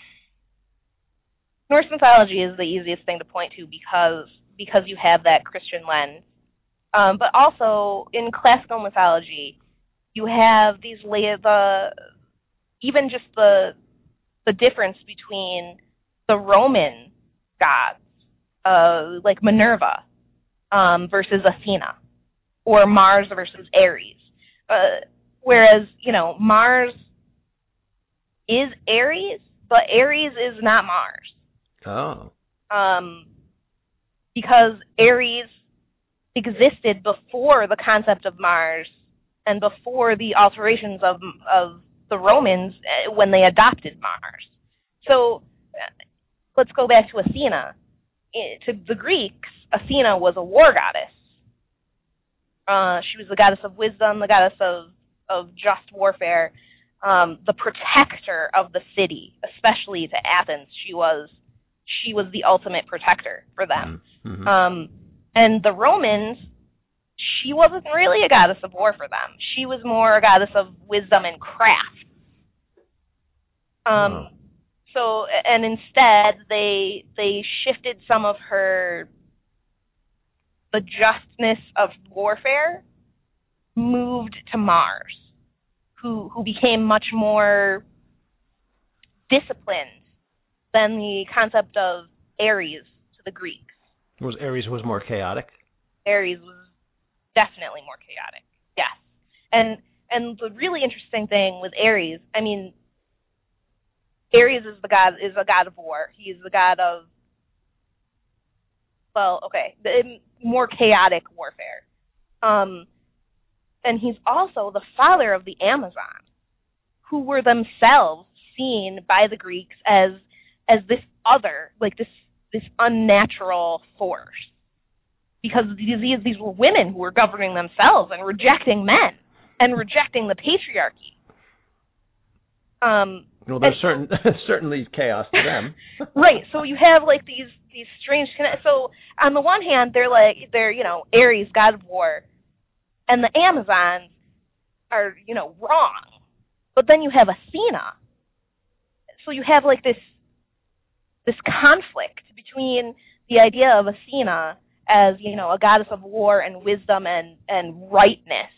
Norse mythology is the easiest thing to point to because because you have that Christian lens. Um, but also in classical mythology, you have these la- the even just the the difference between the Roman gods, uh, like Minerva, um, versus Athena, or Mars versus Ares. Uh, whereas you know Mars is Ares, but Ares is not Mars. Oh. Um, because Ares existed before the concept of Mars and before the alterations of of the Romans when they adopted Mars. So uh, let's go back to Athena. To the Greeks, Athena was a war goddess. Uh, she was the goddess of wisdom, the goddess of, of just warfare, um, the protector of the city, especially to Athens. She was she was the ultimate protector for them. Mm-hmm. Um, and the Romans, she wasn't really a goddess of war for them. She was more a goddess of wisdom and craft. Um, oh. So, and instead, they they shifted some of her, the justness of warfare, moved to Mars, who who became much more disciplined than the concept of Ares to the Greeks. Was Ares was more chaotic? Ares was definitely more chaotic. Yes, and and the really interesting thing with Ares, I mean, Ares is the god is a god of war. He is the god of, well, okay, the more chaotic warfare. Um, and he's also the father of the Amazons, who were themselves seen by the Greeks as as this other, like this this unnatural force, because these these were women who were governing themselves and rejecting men and rejecting the patriarchy. Um, well, there's certain certainly chaos to them, right? So you have like these these strange. So on the one hand, they're like they're you know Ares, god of war, and the Amazons are you know wrong, but then you have Athena. So you have like this this conflict between the idea of Athena as, you know, a goddess of war and wisdom and, and rightness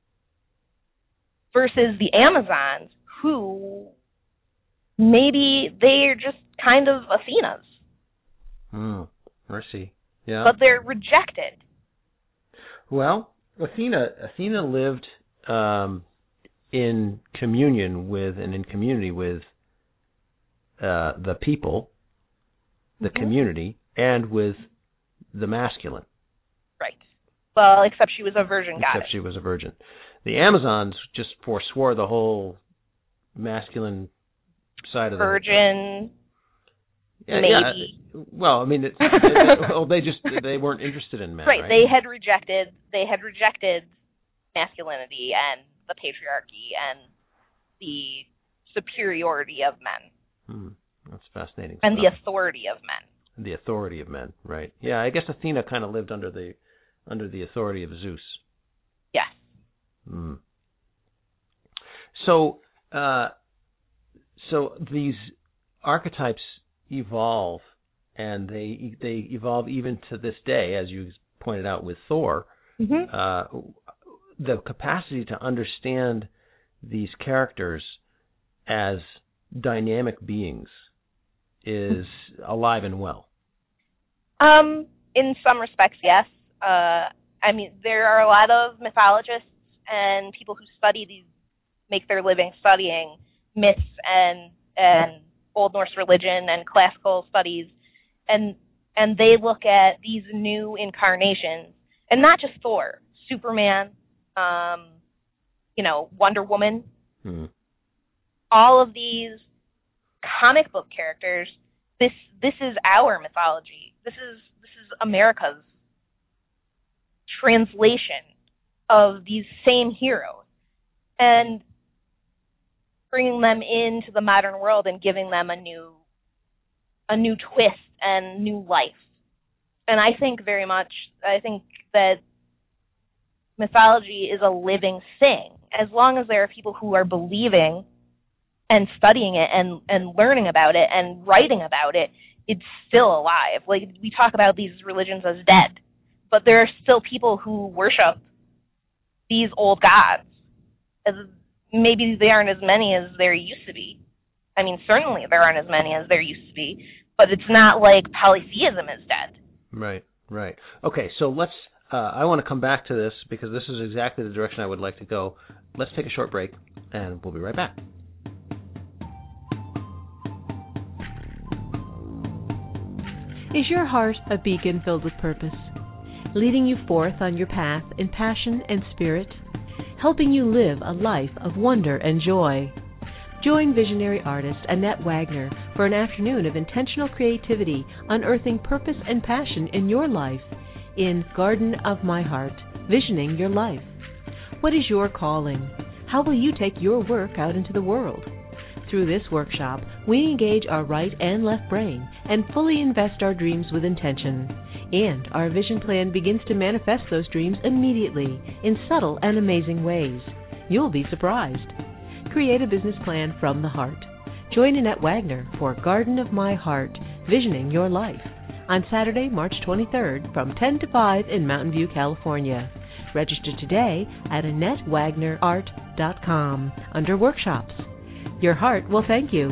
versus the Amazons, who maybe they're just kind of Athenas. Hmm. Mercy. Yeah. But they're rejected. Well, Athena Athena lived um, in communion with and in community with uh, the people. the mm-hmm. community and with the masculine. Right. Well, except she was a virgin except goddess. Except she was a virgin. The Amazons just forswore the whole masculine side of the virgin. Yeah, maybe. Yeah. Well, I mean, it, it, well, they just they weren't interested in men. Right. right. They had rejected. They had rejected masculinity and the patriarchy and the superiority of men. Hmm. That's fascinating. And stuff. the authority of men. The authority of men, right? Yeah, I guess Athena kind of lived under the under the authority of Zeus. Yes. Hmm. So, uh, so these archetypes evolve, and they they evolve even to this day, as you pointed out with Thor. Mm-hmm. Uh, the capacity to understand these characters as dynamic beings is alive and well. Um, in some respects, yes. Uh, I mean, there are a lot of mythologists and people who study these, make their living studying myths and and Old Norse religion and classical studies, and and they look at these new incarnations, and not just Thor, Superman, um, you know, Wonder Woman, hmm. all of these comic book characters. This this is our mythology. This is this is America's translation of these same heroes, and bringing them into the modern world and giving them a new a new twist and new life. And I think very much, I think that mythology is a living thing. As long as there are people who are believing and studying it and, and learning about it and writing about it, it's still alive. Like, we talk about these religions as dead, but there are still people who worship these old gods. As maybe they aren't as many as there used to be. I mean, certainly there aren't as many as there used to be, but it's not like polytheism is dead. Right, right. Okay, so let's, uh, I want to come back to this because this is exactly the direction I would like to go. Let's take a short break, and we'll be right back. Is your heart a beacon filled with purpose, leading you forth on your path in passion and spirit, helping you live a life of wonder and joy? Join visionary artist Annette Wagner for an afternoon of intentional creativity, unearthing purpose and passion in your life in Garden of My Heart, Visioning Your Life. What is your calling? How will you take your work out into the world? Through this workshop, we engage our right and left brain and fully invest our dreams with intention. And our vision plan begins to manifest those dreams immediately in subtle and amazing ways. You'll be surprised. Create a business plan from the heart. Join Annette Wagner for Garden of My Heart, Visioning Your Life, on Saturday, March twenty-third from ten to five in Mountain View, California. Register today at annette wagner art dot com under workshops. Your heart will thank you.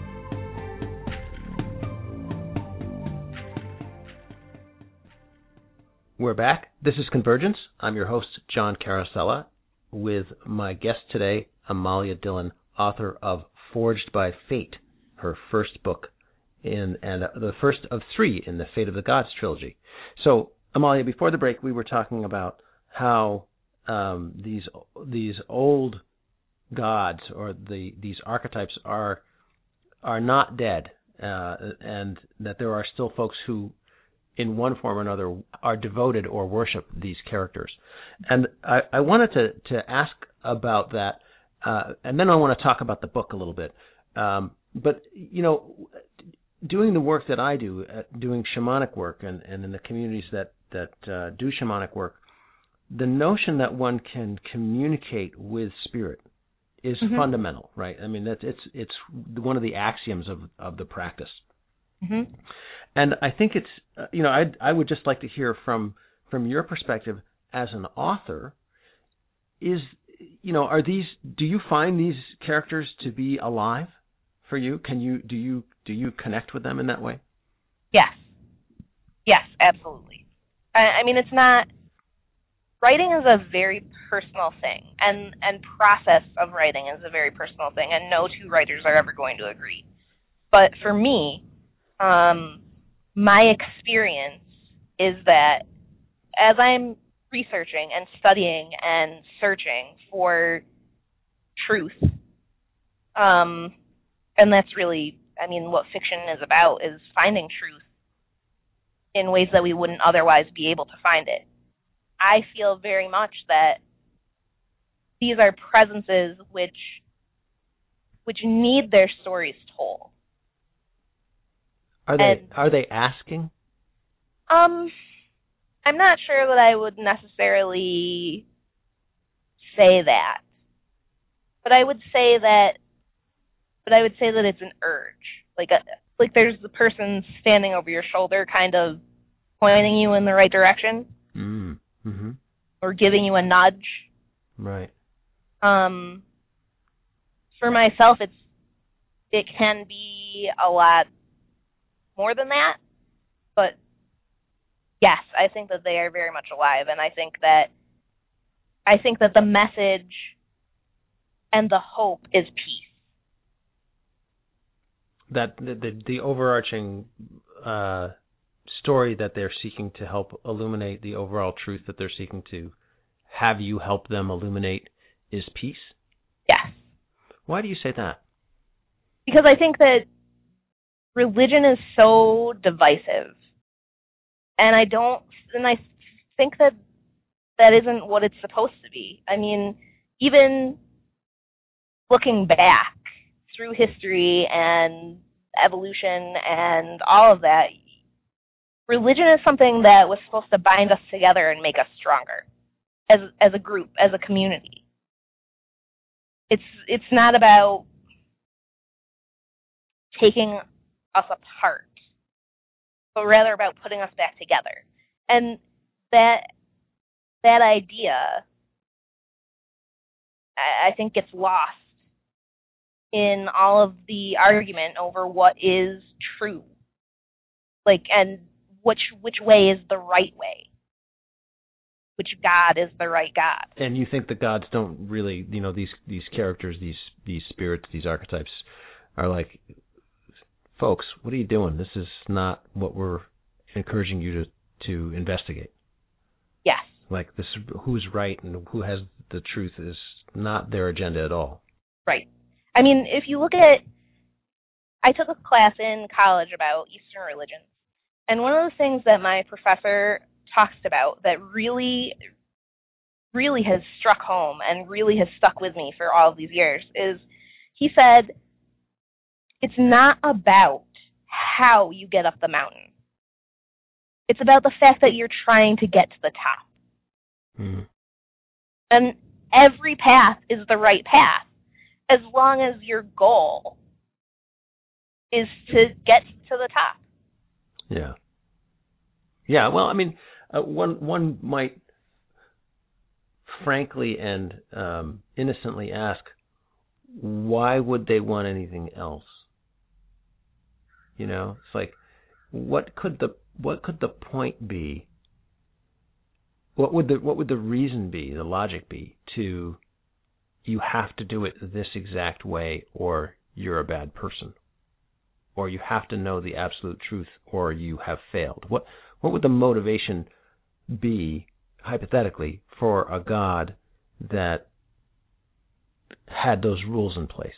We're back. This is Convergence. I'm your host, John Carosella, with my guest today, Amalia Dillon, author of Forged by Fate, her first book, in and the first of three in the Fate of the Gods trilogy. So, Amalia, before the break, we were talking about how um, these these old gods or the these archetypes are are not dead, uh, and that there are still folks who, in one form or another, are devoted or worship these characters. And I, I wanted to, to ask about that, uh, and then I want to talk about the book a little bit. Um, but, you know, doing the work that I do, uh, doing shamanic work and, and in the communities that, that uh, do shamanic work, the notion that one can communicate with spirit is mm-hmm. fundamental, right? I mean, that's, it's it's one of the axioms of, of the practice. Mm-hmm. And I think it's, uh, you know, I I would just like to hear from from your perspective as an author, is, you know, are these, do you find these characters to be alive for you? Can you, do you, do you connect with them in that way? Yes. Yes, absolutely. I, I mean, it's not, writing is a very personal thing, and, and process of writing is a very personal thing, and no two writers are ever going to agree. But for me, um, my experience is that as I'm researching and studying and searching for truth, um, and that's really, I mean, what fiction is about, is finding truth in ways that we wouldn't otherwise be able to find it. I feel very much that these are presences which which need their stories told. Are they And, are they asking? Um, I'm not sure that I would necessarily say that, but I would say that, but I would say that it's an urge, like a like there's the person standing over your shoulder, kind of pointing you in the right direction, Mm. Mm-hmm. or giving you a nudge. Right. Um, for myself, it's it can be a lot more than that, but yes, I think that they are very much alive, and I think that I think that the message and the hope is peace. That the the, the overarching uh, story that they're seeking to help illuminate, the overall truth that they're seeking to have you help them illuminate, is peace? Yes. Why do you say that? Because I think that religion is so divisive. And I don't, and I think that that isn't what it's supposed to be. I mean, even looking back through history and evolution and all of that, religion is something that was supposed to bind us together and make us stronger as as a group, as a community. It's it's not about taking us apart, but rather about putting us back together. And that that idea, I, I think, gets lost in all of the argument over what is true, like, and which which way is the right way, which God is the right God. And you think the gods don't really, you know, these these characters, these these spirits, these archetypes are like, folks, what are you doing? This is not what we're encouraging you to, to investigate. Yes. Like, this, who's right and who has the truth is not their agenda at all. Right. I mean, if you look at, I took a class in college about Eastern religions, and one of the things that my professor talks about that really, really has struck home and really has stuck with me for all of these years is, he said, it's not about how you get up the mountain. It's about the fact that you're trying to get to the top. Mm. And every path is the right path, as long as your goal is to get to the top. Yeah. Yeah, well, I mean, uh, one one might frankly and um, innocently ask, why would they want anything else? You know, it's like, what could the what could the point be? What would the what would the reason be, the logic be, to you have to do it this exact way or you're a bad person, or you have to know the absolute truth or you have failed? What what would the motivation be, hypothetically, for a God that had those rules in place?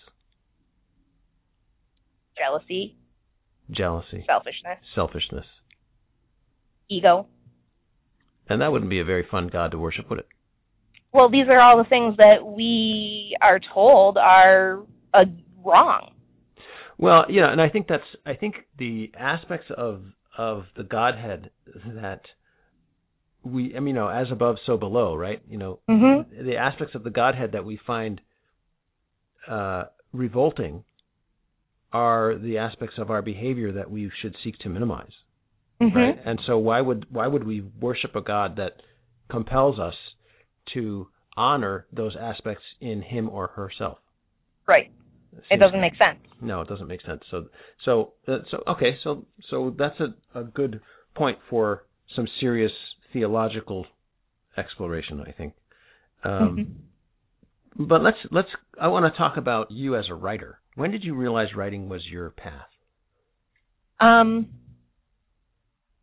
Jealousy. Jealousy. Selfishness. Selfishness. Ego. And that wouldn't be a very fun God to worship, would it? Well, these are all the things that we are told are uh, wrong. Well, you know, and I think that's I think the aspects of of the Godhead that we, I mean, you know, as above, so below, right? You know, mm-hmm. the aspects of the Godhead that we find uh, revolting are the aspects of our behavior that we should seek to minimize, mm-hmm. right? And so, why would why would we worship a God that compels us to honor those aspects in him or herself? Right. It doesn't make sense. No, it doesn't make sense. So, so, uh, so, okay, so, so that's a, a good point for some serious theological exploration, I think. Um, mm-hmm. But let's let's. I want to talk about you as a writer. When did you realize writing was your path? Um,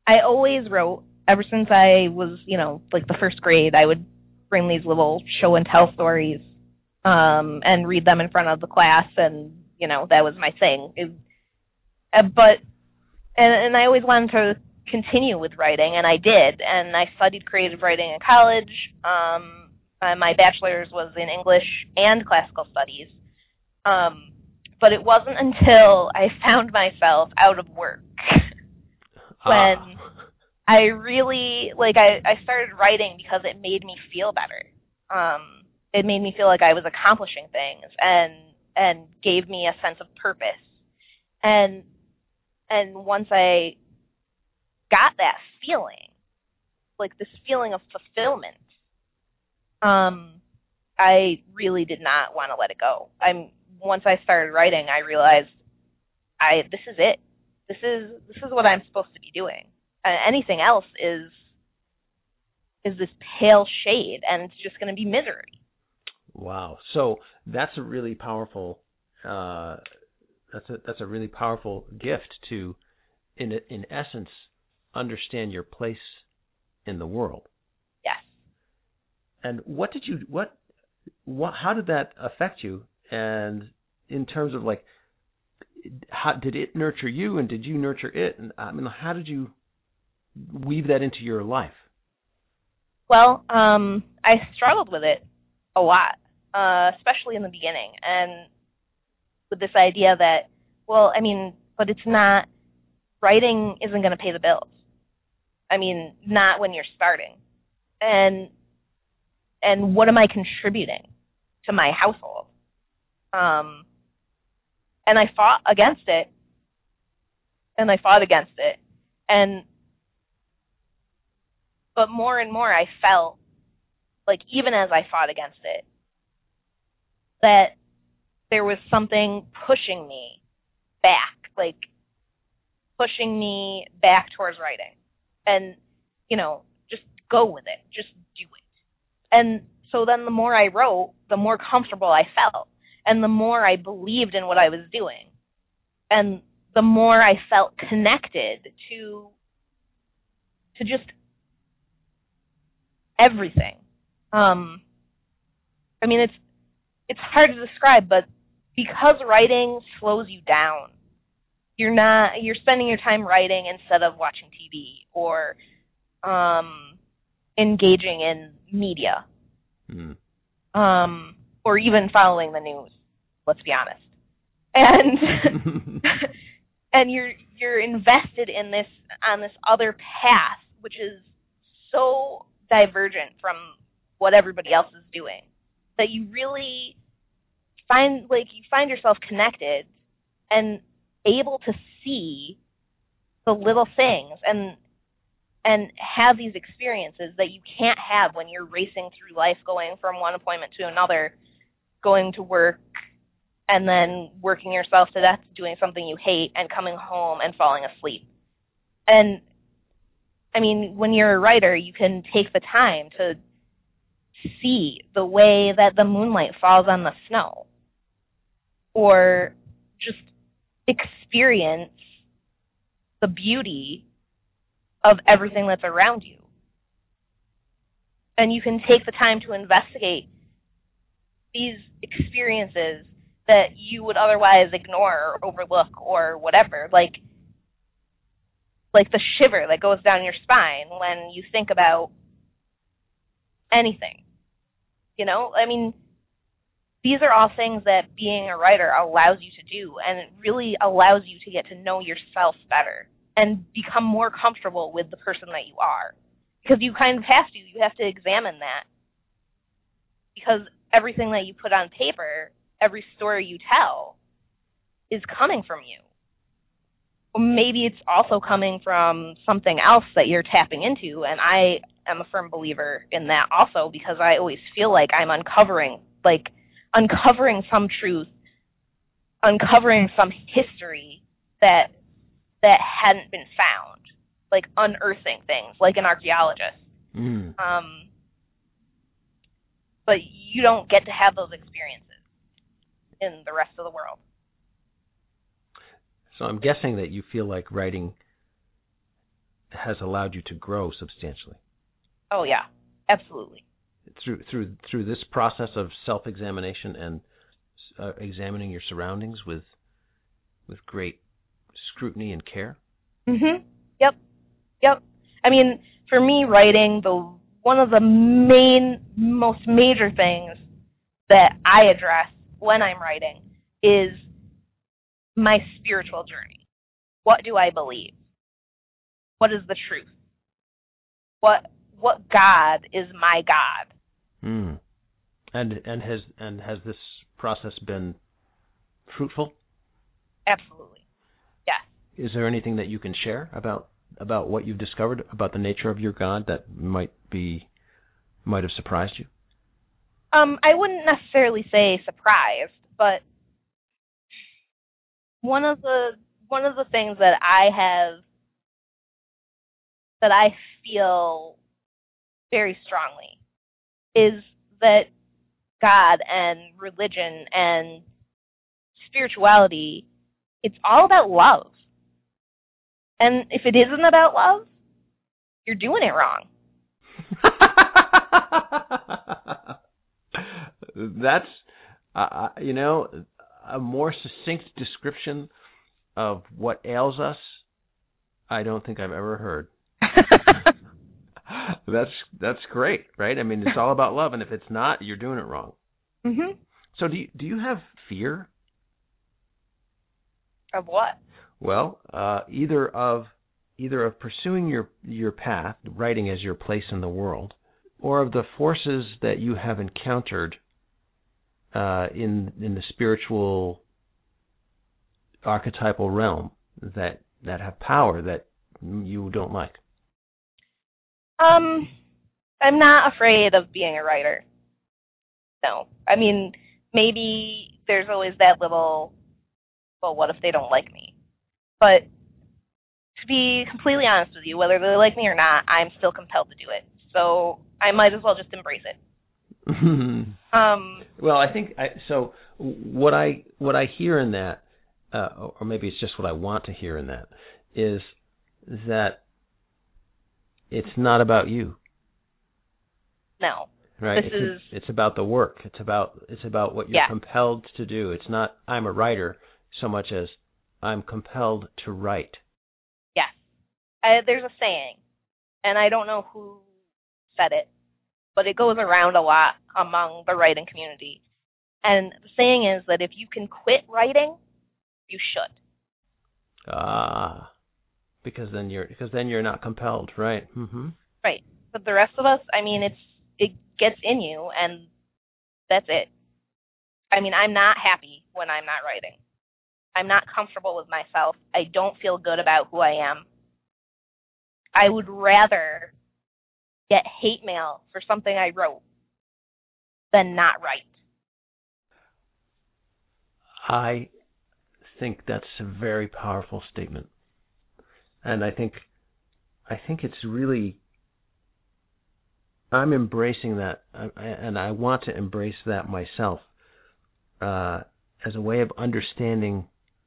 I always wrote ever since I was, you know, like the first grade. I would bring these little show and tell stories um, and read them in front of the class, and you know that was my thing. It, uh, but and, and I always wanted to continue with writing, and I did. And I studied creative writing in college. Um, uh, my bachelor's was in English and classical studies. Um, but it wasn't until I found myself out of work when ah. I really, like, I, I started writing because it made me feel better. Um, it made me feel like I was accomplishing things and and gave me a sense of purpose. And and once I got that feeling, like this feeling of fulfillment, um, I really did not want to let it go. I'm once I started writing, I realized I this is it. This is this is what I'm supposed to be doing. Uh, anything else is is this pale shade, and it's just going to be misery. Wow. So that's a really powerful uh, that's a that's a really powerful gift to, in in essence, understand your place in the world. Yes. And what did you what what how did that affect you? And in terms of like, how did it nurture you, and did you nurture it? And I mean, how did you weave that into your life? Well, um, I struggled with it a lot, uh, especially in the beginning, and with this idea that, well, I mean, but it's not, writing isn't going to pay the bills. I mean, not when you're starting. And and what am I contributing to my household? Um, and I fought against it, and I fought against it, and but more and more I felt like, even as I fought against it, that there was something pushing me back, like pushing me back towards writing. And, you know, just go with it. Just do it. And so then the more I wrote, the more comfortable I felt. And the more I believed in what I was doing. And the more I felt connected to to just everything. Um, I mean, it's it's hard to describe, but because writing slows you down, you're not you're spending your time writing instead of watching T V or um, engaging in media, mm. um, or even following the news. Let's be honest, and and you're you're invested in this on this other path, which is so divergent from what everybody else is doing, that you really find like you find yourself connected and able to see the little things and and have these experiences that you can't have when you're racing through life, going from one appointment to another, going to work, and then working yourself to death doing something you hate, and coming home and falling asleep. And I mean, when you're a writer, you can take the time to see the way that the moonlight falls on the snow, or just experience the beauty of everything that's around you. And you can take the time to investigate these experiences that you would otherwise ignore or overlook or whatever, like like the shiver that goes down your spine when you think about anything. You know, I mean, these are all things that being a writer allows you to do, and it really allows you to get to know yourself better and become more comfortable with the person that you are. Because you kind of have to. You have to examine that. Because everything that you put on paper, every story you tell, is coming from you. Or maybe it's also coming from something else that you're tapping into, and I am a firm believer in that also, because I always feel like I'm uncovering, like, uncovering some truth, uncovering some history that that hadn't been found, like unearthing things, like an archaeologist. Mm. Um, but you don't get to have those experiences in the rest of the world. So I'm guessing that you feel like writing has allowed you to grow substantially. Oh yeah, absolutely. Through through through this process of self-examination and uh, examining your surroundings with with great scrutiny and care. Mhm. Yep. Yep. I mean, for me, writing, the one of the main, most major things that I address when I'm writing is my spiritual journey. What do I believe? What is the truth? What what God is my God? Mm. And and has and has this process been fruitful? Absolutely. Yes. Is there anything that you can share about about what you've discovered about the nature of your God that might be might have surprised you? Um, I wouldn't necessarily say surprised, but one of the one of the things that I have that I feel very strongly is that God and religion and spirituality, it's all about love. And if it isn't about love, you're doing it wrong. That's, uh, you know, a more succinct description of what ails us, I don't think I've ever heard. That's that's great, right? I mean, it's all about love, and if it's not, you're doing it wrong. Mhm. So, do you, do you have fear? Of what? Well, uh, either of either of pursuing your your path, writing as your place in the world, or of the forces that you have encountered uh, in in the spiritual archetypal realm that that have power that you don't like. Um, I'm not afraid of being a writer. No. I mean, maybe there's always that little, well, what if they don't like me? But to be completely honest with you, whether they like me or not, I'm still compelled to do it. So I might as well just embrace it. um, well, I think I, so. What I what I hear in that, uh, or maybe it's just what I want to hear in that, is that it's not about you. No. Right. This it's, is a, it's about the work. It's about it's about what you're yeah. compelled to do. It's not I'm a writer so much as I'm compelled to write. Yes. I, there's a saying, and I don't know who said it, but it goes around a lot among the writing community. And the saying is that if you can quit writing, you should. Ah, because then you're because then you're not compelled, right? Mm-hmm. Right. But the rest of us, I mean, it's it gets in you, and that's it. I mean, I'm not happy when I'm not writing. I'm not comfortable with myself. I don't feel good about who I am. I would rather get hate mail for something I wrote than not write. I think that's a very powerful statement. And I think I think it's really I'm embracing that, and I want to embrace that myself uh, as a way of understanding,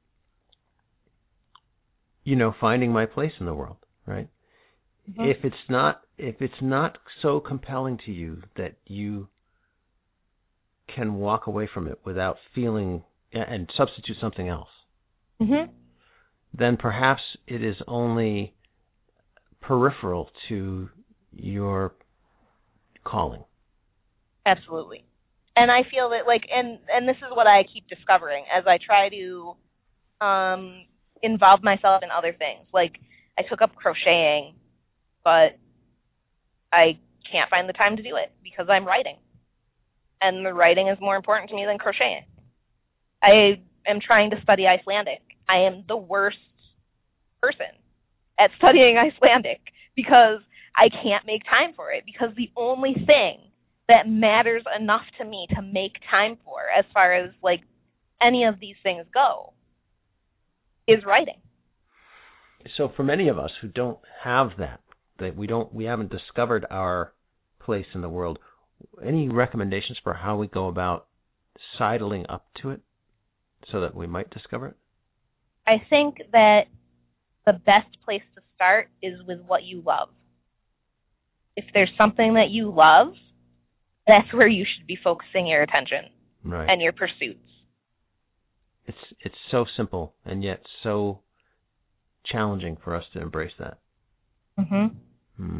you know, finding my place in the world, right? Mm-hmm. If it's not if it's not so compelling to you that you can walk away from it without feeling and substitute something else, mm-hmm. then perhaps it is only peripheral to your calling. Absolutely. And I feel that, like, and, and this is what I keep discovering as I try to um, involve myself in other things. Like, I took up crocheting, but I can't find the time to do it because I'm writing. And the writing is more important to me than crocheting. I am trying to study Icelandic. I am the worst person at studying Icelandic because I can't make time for it, because the only thing that matters enough to me to make time for, as far as, like, any of these things go, is writing. So for many of us who don't have that, that we don't, we haven't discovered our place in the world, any recommendations for how we go about sidling up to it so that we might discover it? I think that the best place to start is with what you love. If there's something that you love, that's where you should be focusing your attention right. and your pursuits. It's it's so simple and yet so challenging for us to embrace that. Mm-hmm. Hmm.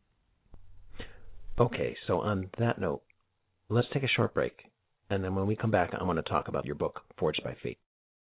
Okay, so on that note, let's take a short break. And then when we come back, I want to talk about your book, Forged by Fate.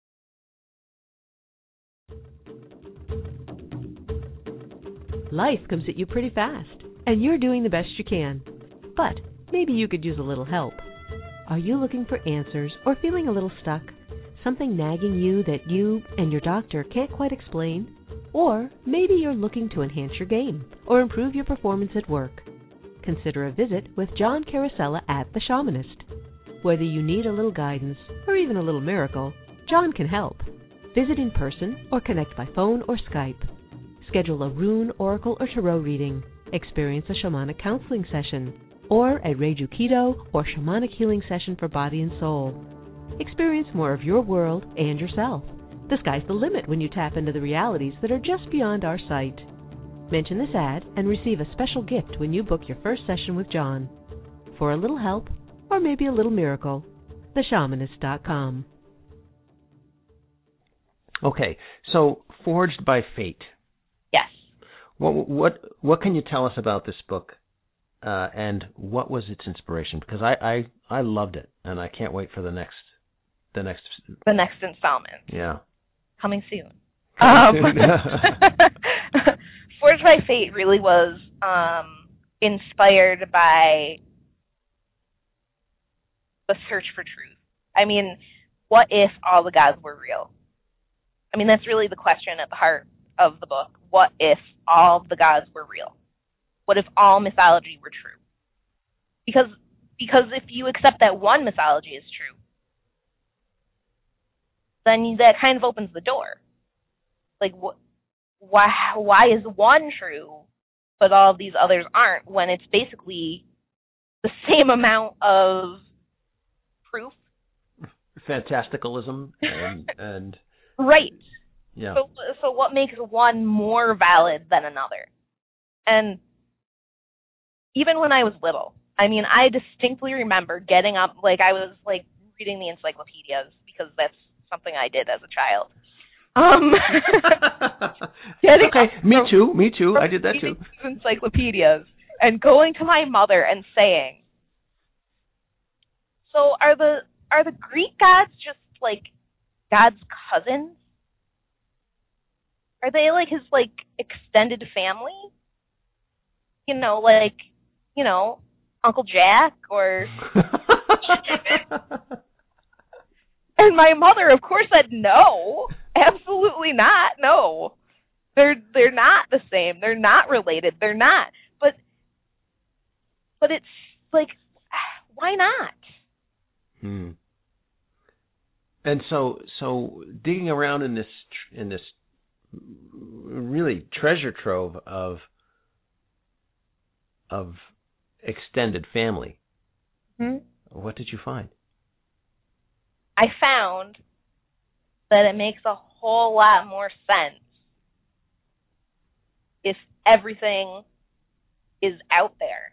Life comes at you pretty fast, and you're doing the best you can. But maybe you could use a little help. Are you looking for answers or feeling a little stuck? Something nagging you that you and your doctor can't quite explain? Or maybe you're looking to enhance your game or improve your performance at work. Consider a visit with John Carosella at The Shamanist. Whether you need a little guidance or even a little miracle, John can help. Visit in person or connect by phone or Skype. Schedule a rune, oracle, or tarot reading. Experience a shamanic counseling session or a Reiju Kido or shamanic healing session for body and soul. Experience more of your world and yourself. The sky's the limit when you tap into the realities that are just beyond our sight. Mention this ad and receive a special gift when you book your first session with John. For a little help, or maybe a little miracle, the shamanist dot com. Okay, so Forged by Fate. Yes. What what what can you tell us about this book, uh, and what was its inspiration? Because I, I, I loved it, and I can't wait for the next the next the next installment. Yeah, coming soon. Um, Forged by Fate really was um, inspired by the search for truth. I mean, what if all the gods were real? I mean, that's really the question at the heart of the book. What if all the gods were real? What if all mythology were true? Because because if you accept that one mythology is true, then that kind of opens the door. Like, wh- why why is one true, but all of these others aren't, when it's basically the same amount of proof? Fantasticalism and, and right. Yeah. So, so what makes one more valid than another? And even when I was little, I mean, I distinctly remember getting up, like I was like reading the encyclopedias because that's something I did as a child. Um, okay, me too, me too. I did that too. Encyclopedias and going to my mother and saying, "So are the are the Greek gods just like God's cousins? Are they like his like extended family? You know, like you know, Uncle Jack or?" And my mother, of course, said no. Absolutely not. No, they're they're not the same. They're not related. They're not. But but it's like, why not? Hmm. And so so digging around in this in this really treasure trove of of extended family, hmm? What did you find? I found that it makes a whole lot more sense if everything is out there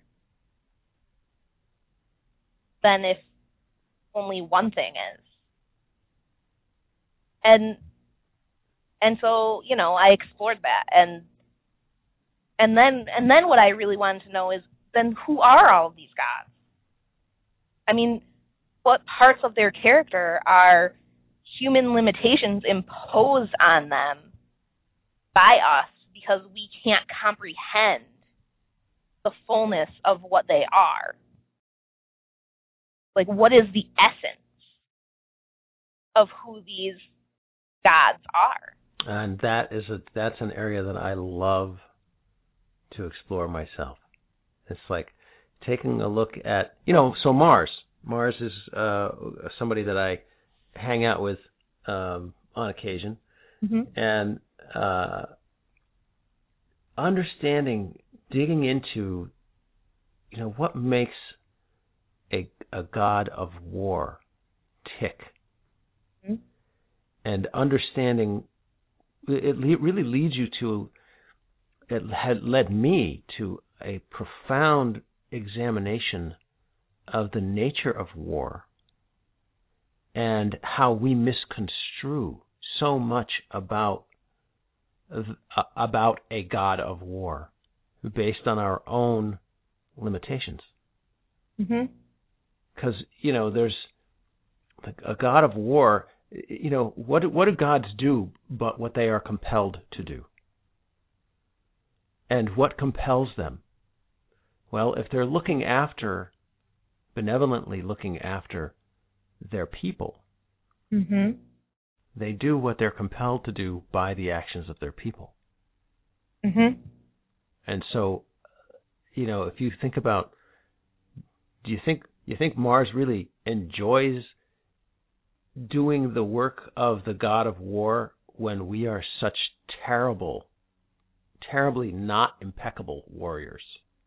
than if only one thing is. And and so, you know, I explored that, and and then and then what I really wanted to know is, then who are all of these gods? I mean, what parts of their character are human limitations imposed on them by us because we can't comprehend the fullness of what they are? Like, what is the essence of who these gods are? And that is a that's an area that I love to explore myself. It's like taking a look at, you know, so Mars. Mars is uh, somebody that I hang out with um, on occasion, mm-hmm. and uh, understanding, digging into, you know, what makes a a god of war tick, mm-hmm. and understanding it really leads you to it had led me to a profound examination of the nature of war and how we misconstrue so much about about a God of war based on our own limitations. Mhm. Because, you know, there's a God of war, you know, what what do gods do but what they are compelled to do? And what compels them? Well, if they're looking after, benevolently looking after their people, Mhm. they do what they're compelled to do by the actions of their people. Mhm. And so, you know, if you think about, do you think you think Mars really enjoys doing the work of the God of war when we are such terrible, terribly not impeccable warriors?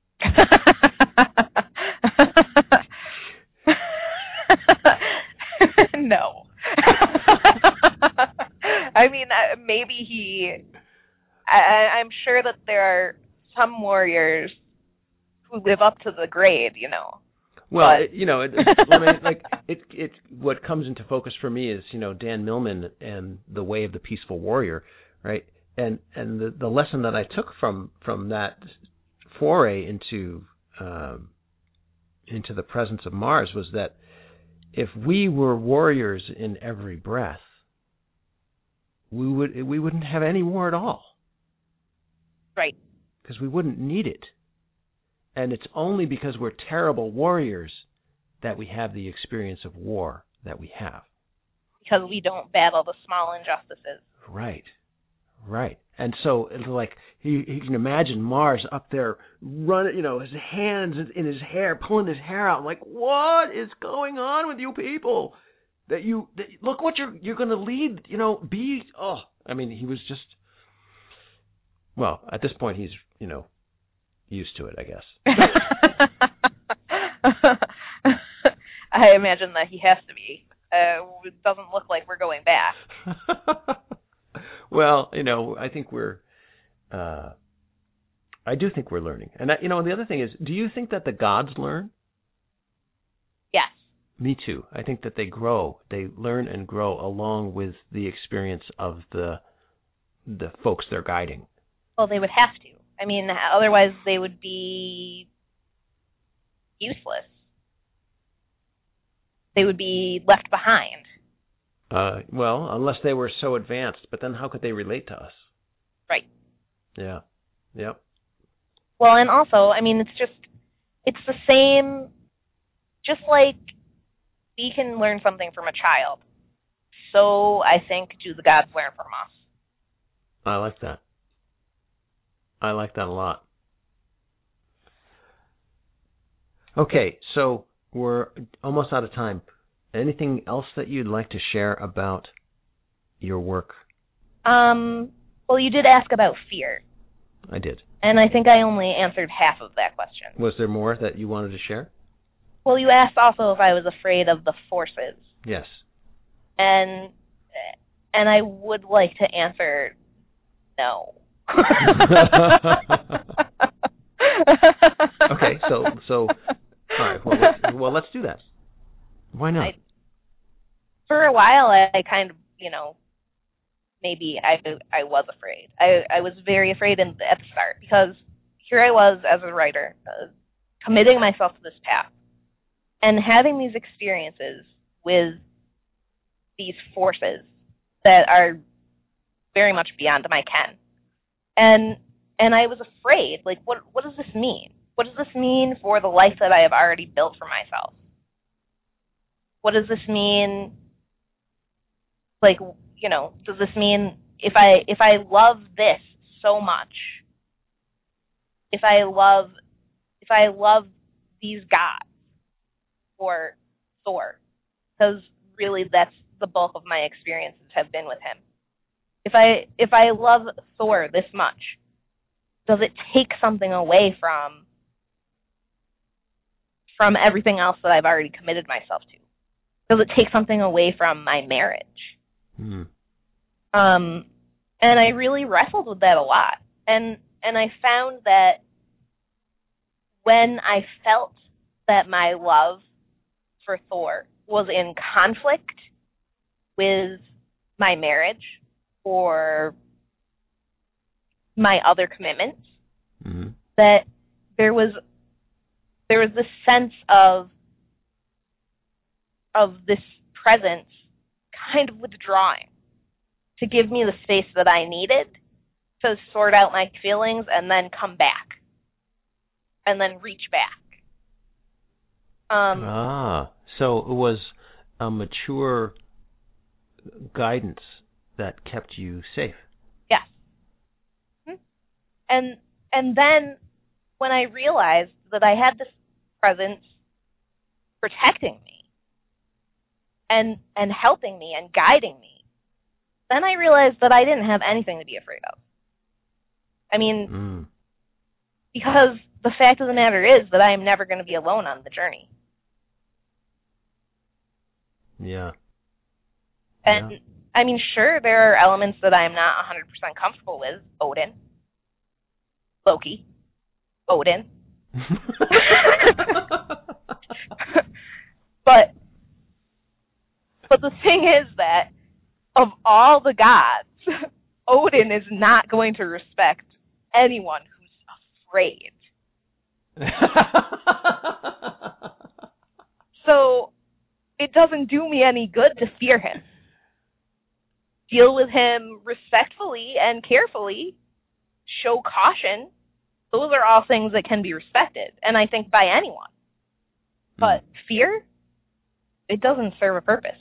No. I mean, uh, maybe he. I, I'm sure that there are some warriors who live up to the grade, you know. Well, but... it, you know, it, it, I mean, like it, it. What comes into focus for me is, you know, Dan Millman and The Way of the Peaceful Warrior, right? And and the, the lesson that I took from from that foray into um, into the presence of Mars was that if we were warriors in every breath, we would we wouldn't have any war at all. Right. Because we wouldn't need it. And it's only because we're terrible warriors that we have the experience of war that we have. Because we don't battle the small injustices. Right. Right. And so it's like you, you can imagine Mars up there running, you know, his hands in his hair, pulling his hair out. I'm like, what is going on with you people? That you that, look what you're you're going to lead, you know, be. Oh, I mean, he was just. Well, at this point, he's, you know, used to it, I guess. I imagine that he has to be. Uh, it doesn't look like we're going back. Well, you know, I think we're, uh, I do think we're learning. And, that, you know, the other thing is, do you think that the gods learn? Yes. Me too. I think that they grow. They learn and grow along with the experience of the the folks they're guiding. Well, they would have to. I mean, otherwise they would be useless. They would be left behind. Uh, well, unless they were so advanced, but then how could they relate to us? Right. Yeah. Yep. Well, and also, I mean, it's just, it's the same, just like we can learn something from a child. So I think do the gods learn from us. I like that. I like that a lot. Okay, so we're almost out of time. Anything else that you'd like to share about your work? Um, well, you did ask about fear. I did. And I think I only answered half of that question. Was there more that you wanted to share? Well, you asked also if I was afraid of the forces. Yes. And and I would like to answer no. Okay, so so all right. Well, let's, well, let's do that. Why not? I, for a while, I, I kind of, you know, maybe I I was afraid. I I was very afraid in, at the start because here I was as a writer, uh, committing myself to this path, and having these experiences with these forces that are very much beyond my ken. And and I was afraid, like, what what does this mean? What does this mean for the life that I have already built for myself? What does this mean, like, you know, does this mean if I if I love this so much, if I love if I love these gods or Thor, because really that's the bulk of my experiences have been with him. If I if I love Thor this much, does it take something away from from everything else that I've already committed myself to? Does it take something away from my marriage? Mm. Um, and I really wrestled with that a lot. And And I found that when I felt that my love for Thor was in conflict with my marriage or my other commitments, mm-hmm. that there was there was this sense of of this presence kind of withdrawing to give me the space that I needed to sort out my feelings and then come back and then reach back. Um, ah, so it was a mature guidance that kept you safe. Yes. And and then when I realized that I had this presence protecting me and and helping me and guiding me, then I realized that I didn't have anything to be afraid of. I mean, mm. because the fact of the matter is that I am never going to be alone on the journey. Yeah. And, yeah. I mean, sure, there are elements that I'm not one hundred percent comfortable with. Odin. Loki. Odin. but, but the thing is that of all the gods, Odin is not going to respect anyone who's afraid. So it doesn't do me any good to fear him. Deal with him respectfully and carefully. Show caution. Those are all things that can be respected, and I think by anyone. But fear, it doesn't serve a purpose.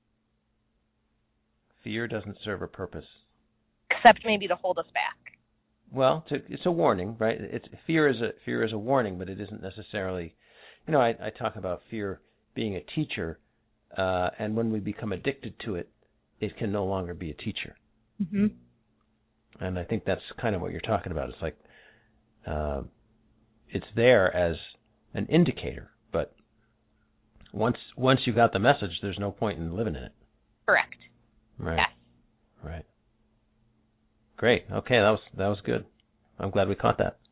Fear doesn't serve a purpose. Except maybe to hold us back. Well, to, it's a warning, right? It's fear is a fear is a warning, but it isn't necessarily. You know, I, I talk about fear being a teacher, uh, and when we become addicted to it, it can no longer be a teacher. Mm-hmm. And I think that's kind of what you're talking about. It's like uh, it's there as an indicator, but once once you got the message, there's no point in living in it. Correct. Right. Yes. Right. Great. Okay, that was that was good. I'm glad we caught that.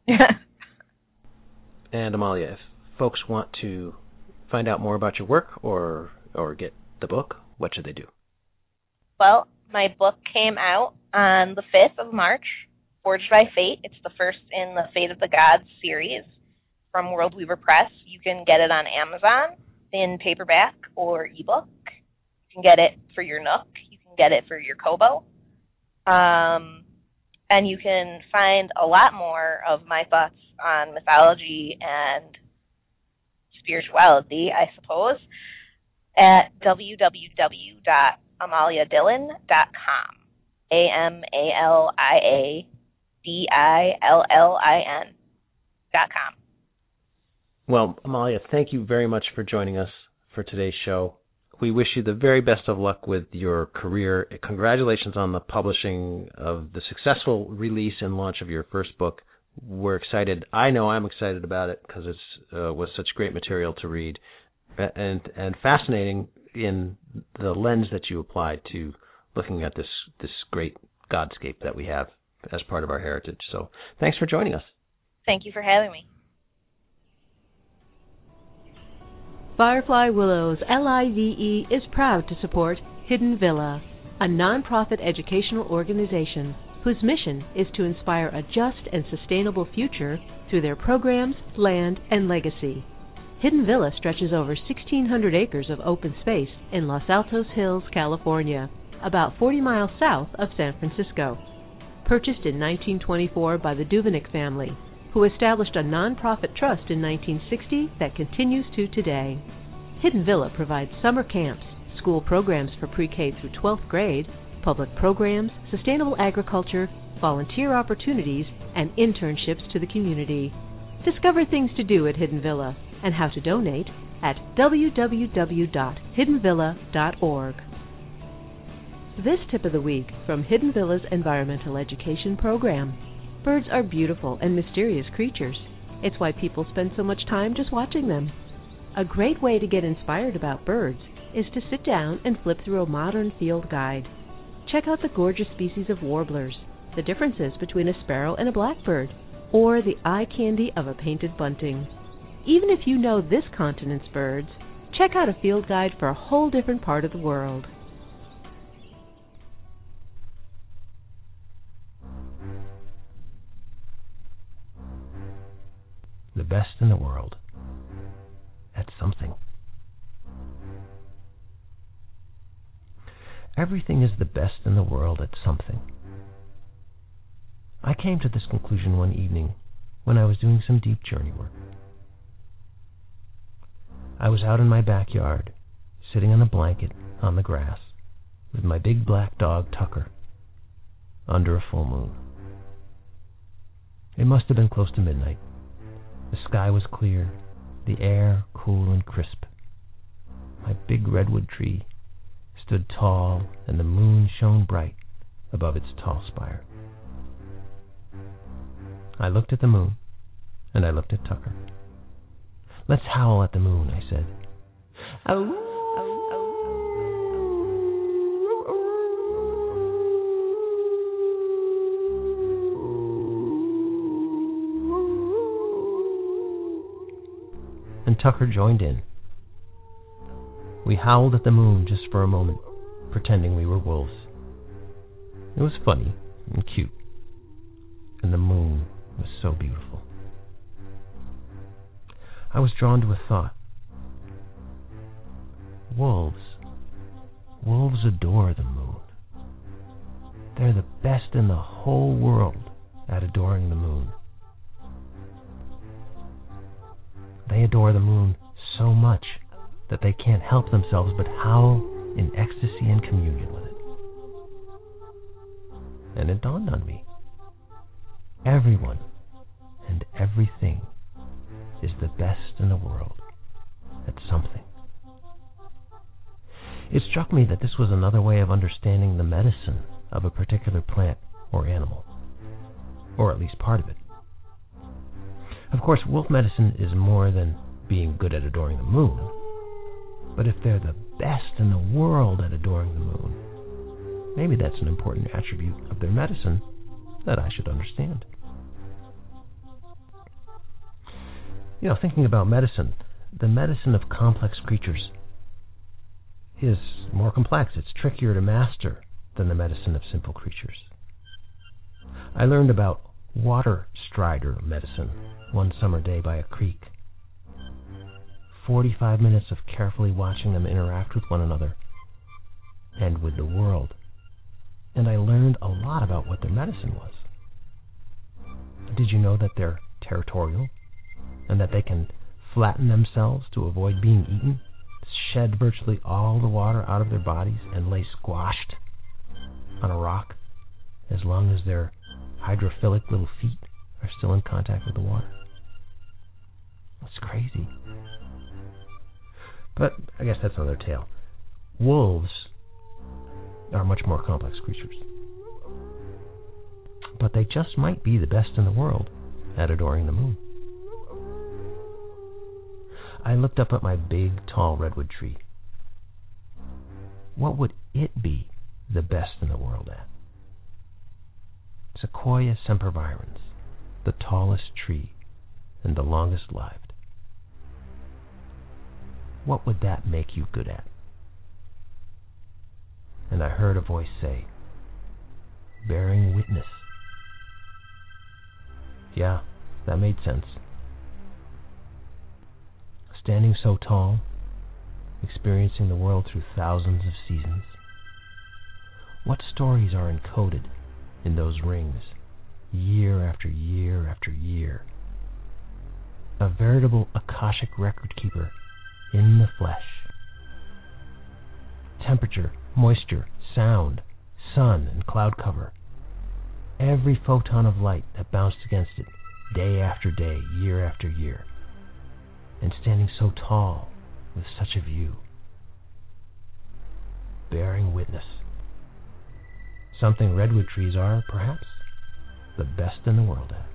And Amalia, if folks want to find out more about your work or or get the book, what should they do? Well, my book came out on the fifth of March, Forged by Fate. It's the first in the Fate of the Gods series from World Weaver Press. You can get it on Amazon in paperback or ebook. You can get it for your Nook. You can get it for your Kobo. Um, and you can find a lot more of my thoughts on mythology and spirituality, I suppose, at w w w dot amalia dillon dot com. A M A L I A D I L L I N dot com. Well, Amalia, thank you very much for joining us for today's show. We wish you the very best of luck with your career. Congratulations on the publishing of the successful release and launch of your first book. We're excited. I know I'm excited about it because it uh, was such great material to read and and fascinating in the lens that you applied to looking at this, this great godscape that we have as part of our heritage. So thanks for joining us. Thank you for having me. Firefly Willows L I V E is proud to support Hidden Villa, a nonprofit educational organization whose mission is to inspire a just and sustainable future through their programs, land, and legacy. Hidden Villa stretches over sixteen hundred acres of open space in Los Altos Hills, California, about forty miles south of San Francisco. Purchased in nineteen twenty-four by the Duvenick family, who established a nonprofit trust in nineteen sixty that continues to today. Hidden Villa provides summer camps, school programs for pre-K through twelfth grade, public programs, sustainable agriculture, volunteer opportunities, and internships to the community. Discover things to do at Hidden Villa and how to donate at w w w dot hidden villa dot org. This tip of the week from Hidden Villa's environmental education program. Birds are beautiful and mysterious creatures. It's why people spend so much time just watching them. A great way to get inspired about birds is to sit down and flip through a modern field guide. Check out the gorgeous species of warblers, the differences between a sparrow and a blackbird, or the eye candy of a painted bunting. Even if you know this continent's birds, check out a field guide for a whole different part of the world. The best in the world at something. Everything is the best in the world at something. I came to this conclusion one evening when I was doing some deep journey work. I was out in my backyard, sitting on a blanket on the grass, with my big black dog Tucker, under a full moon. It must have been close to midnight. The sky was clear, the air cool and crisp. My big redwood tree stood tall, and the moon shone bright above its tall spire. I looked at the moon, and I looked at Tucker. "Let's howl at the moon," I said. "Oh." And Tucker joined in. We howled at the moon just for a moment, pretending we were wolves. It was funny and cute, and the moon was so beautiful. I was drawn to a thought. Wolves. Wolves adore the moon. They're the best in the whole world at adoring the moon. They adore the moon so much that they can't help themselves but howl in ecstasy and communion with it. And it dawned on me. Everyone and everything is the best in the world at something. It struck me that this was another way of understanding the medicine of a particular plant or animal, or at least part of it. Of course, wolf medicine is more than being good at adoring the moon, but if they're the best in the world at adoring the moon, maybe that's an important attribute of their medicine that I should understand. You know, thinking about medicine, the medicine of complex creatures is more complex. It's trickier to master than the medicine of simple creatures. I learned about water strider medicine one summer day by a creek. Forty-five minutes of carefully watching them interact with one another and with the world. And I learned a lot about what their medicine was. Did you know that they're territorial and that they can flatten themselves to avoid being eaten, shed virtually all the water out of their bodies, and lay squashed on a rock as long as their hydrophilic little feet are still in contact with the water? That's crazy. But I guess that's another tale. Wolves are much more complex creatures. But they just might be the best in the world at adoring the moon. I looked up at my big, tall redwood tree. What would it be the best in the world at? Sequoia sempervirens, the tallest tree and the longest lived. What would that make you good at? And I heard a voice say, bearing witness. Yeah, that made sense. Standing so tall, experiencing the world through thousands of seasons. What stories are encoded in those rings, year after year after year? A veritable Akashic record keeper in the flesh. Temperature, moisture, sound, sun, and cloud cover. Every photon of light that bounced against it, day after day, year after year. And standing so tall with such a view. Bearing witness. Something redwood trees are, perhaps, the best in the world at.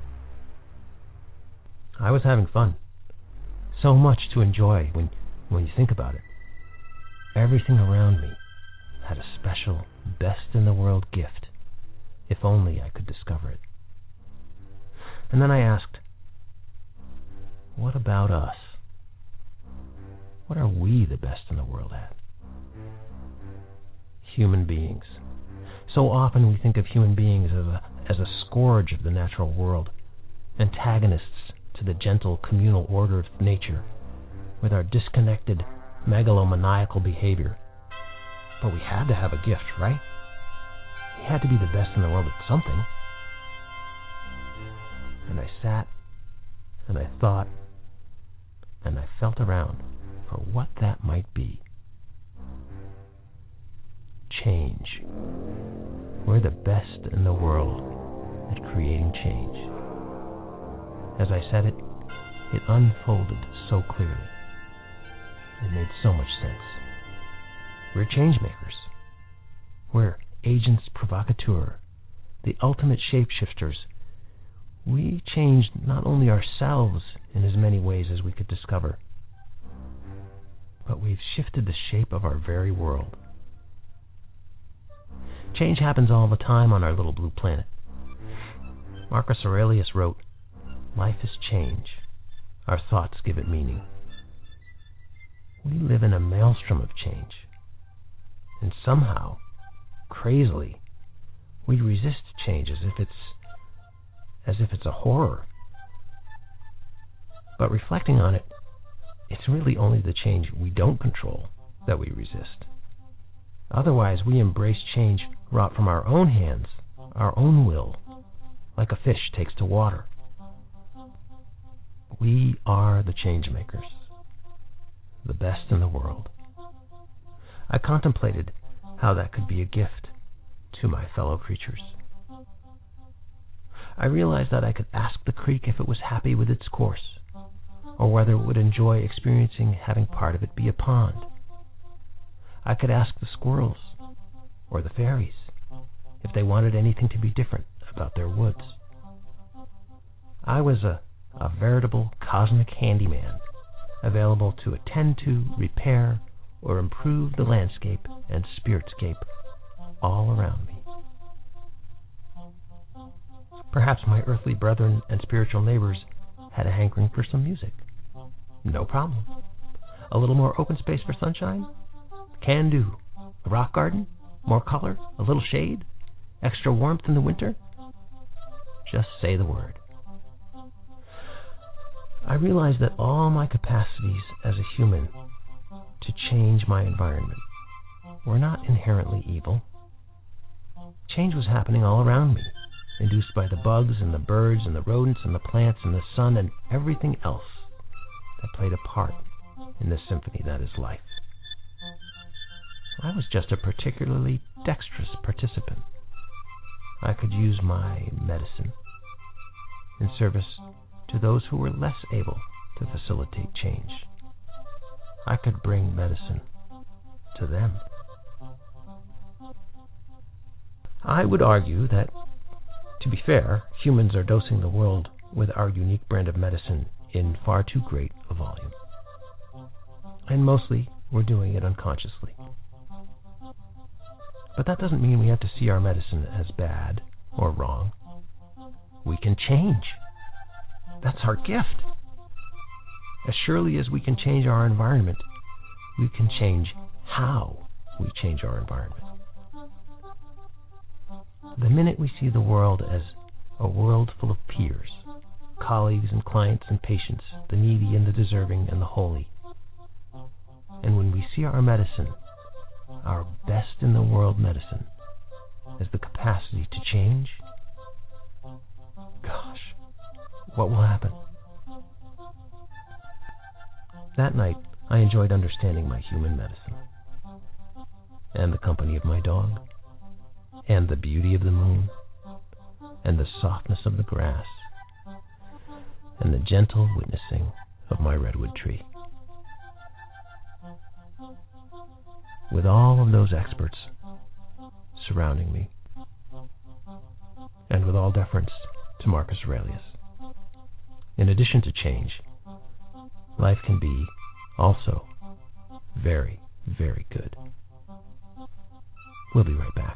I was having fun. So much to enjoy when, when you think about it. Everything around me had a special, best in the world gift, if only I could discover it. And then I asked, what about us? What are we the best in the world at? Human beings. So often we think of human beings as a, as a scourge of the natural world, antagonists to the gentle communal order of nature, with our disconnected, megalomaniacal behavior. But we had to have a gift, right? We had to be the best in the world at something. And I sat, and I thought, and I felt around for what that might be. Change. We're the best in the world at creating change. As I said it, it unfolded so clearly. It made so much sense. We're change makers. We're agents provocateur, the ultimate shapeshifters. We changed not only ourselves in as many ways as we could discover, but we've shifted the shape of our very world. Change happens all the time on our little blue planet. Marcus Aurelius wrote, "Life is change. Our thoughts give it meaning." We live in a maelstrom of change. And somehow, crazily, we resist change as if it's as if it's a horror. But reflecting on it, it's really only the change we don't control that we resist. Otherwise, we embrace change wrought from our own hands, our own will, like a fish takes to water. We are the change makers, the best in the world. I contemplated how that could be a gift to my fellow creatures. I realized that I could ask the creek if it was happy with its course, or whether it would enjoy experiencing having part of it be a pond. I could ask the squirrels or the fairies if they wanted anything to be different about their woods. I was a, a veritable cosmic handyman, available to attend to, repair, or improve the landscape and spiritscape all around me. Perhaps my earthly brethren and spiritual neighbors had a hankering for some music. No problem. A little more open space for sunshine? Can do. A rock garden? More color? A little shade? Extra warmth in the winter? Just say the word. I realized that all my capacities as a human to change my environment were not inherently evil. Change was happening all around me, induced by the bugs and the birds and the rodents and the plants and the sun and everything else that played a part in the symphony that is life. I was just a particularly dexterous participant. I could use my medicine in service to those who were less able to facilitate change. I could bring medicine to them. I would argue that, to be fair, humans are dosing the world with our unique brand of medicine in far too great a volume. And mostly, we're doing it unconsciously. But that doesn't mean we have to see our medicine as bad or wrong. We can change. That's our gift. As surely as we can change our environment, we can change how we change our environment. The minute we see the world as a world full of peers, colleagues and clients and patients, the needy and the deserving and the holy, and when we see our medicine, our best in the world medicine, as the capacity to change, gosh, what will happen? That night, I enjoyed understanding my human medicine, and the company of my dog, and the beauty of the moon, and the softness of the grass, and the gentle witnessing of my redwood tree. With all of those experts surrounding me, and with all deference to Marcus Aurelius, in addition to change, life can be also very, very good. We'll be right back.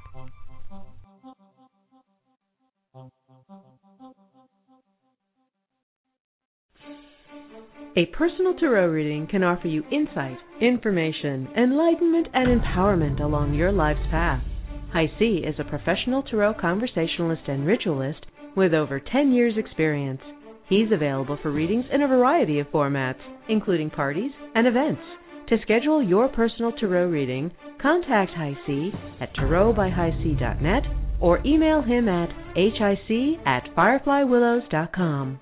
A personal tarot reading can offer you insight, information, enlightenment, and empowerment along your life's path. High C is a professional tarot conversationalist and ritualist with over ten years' experience. He's available for readings in a variety of formats, including parties and events. To schedule your personal tarot reading, contact High C at tarot by high c dot net or email him at hic at firefly willows dot com.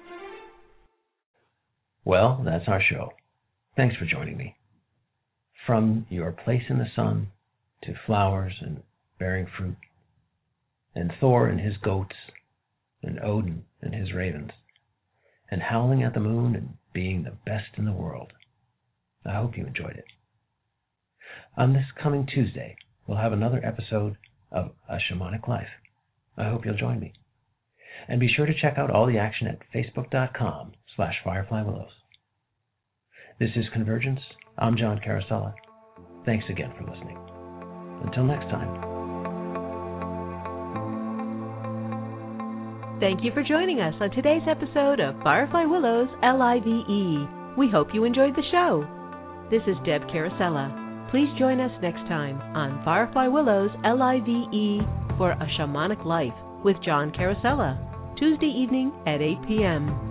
Well, that's our show. Thanks for joining me. From your place in the sun to flowers and bearing fruit, and Thor and his goats, and Odin and his ravens, and howling at the moon and being the best in the world. I hope you enjoyed it. On this coming Tuesday, we'll have another episode of A Shamanic Life. I hope you'll join me. And be sure to check out all the action at facebook.com slash fireflywillows. This is Convergence. I'm John Carosella. Thanks again for listening. Until next time. Thank you for joining us on today's episode of Firefly Willows L I V E. We hope you enjoyed the show. This is Deb Carosella. Please join us next time on Firefly Willows L I V E for A Shamanic Life with John Carosella, Tuesday evening at eight p.m.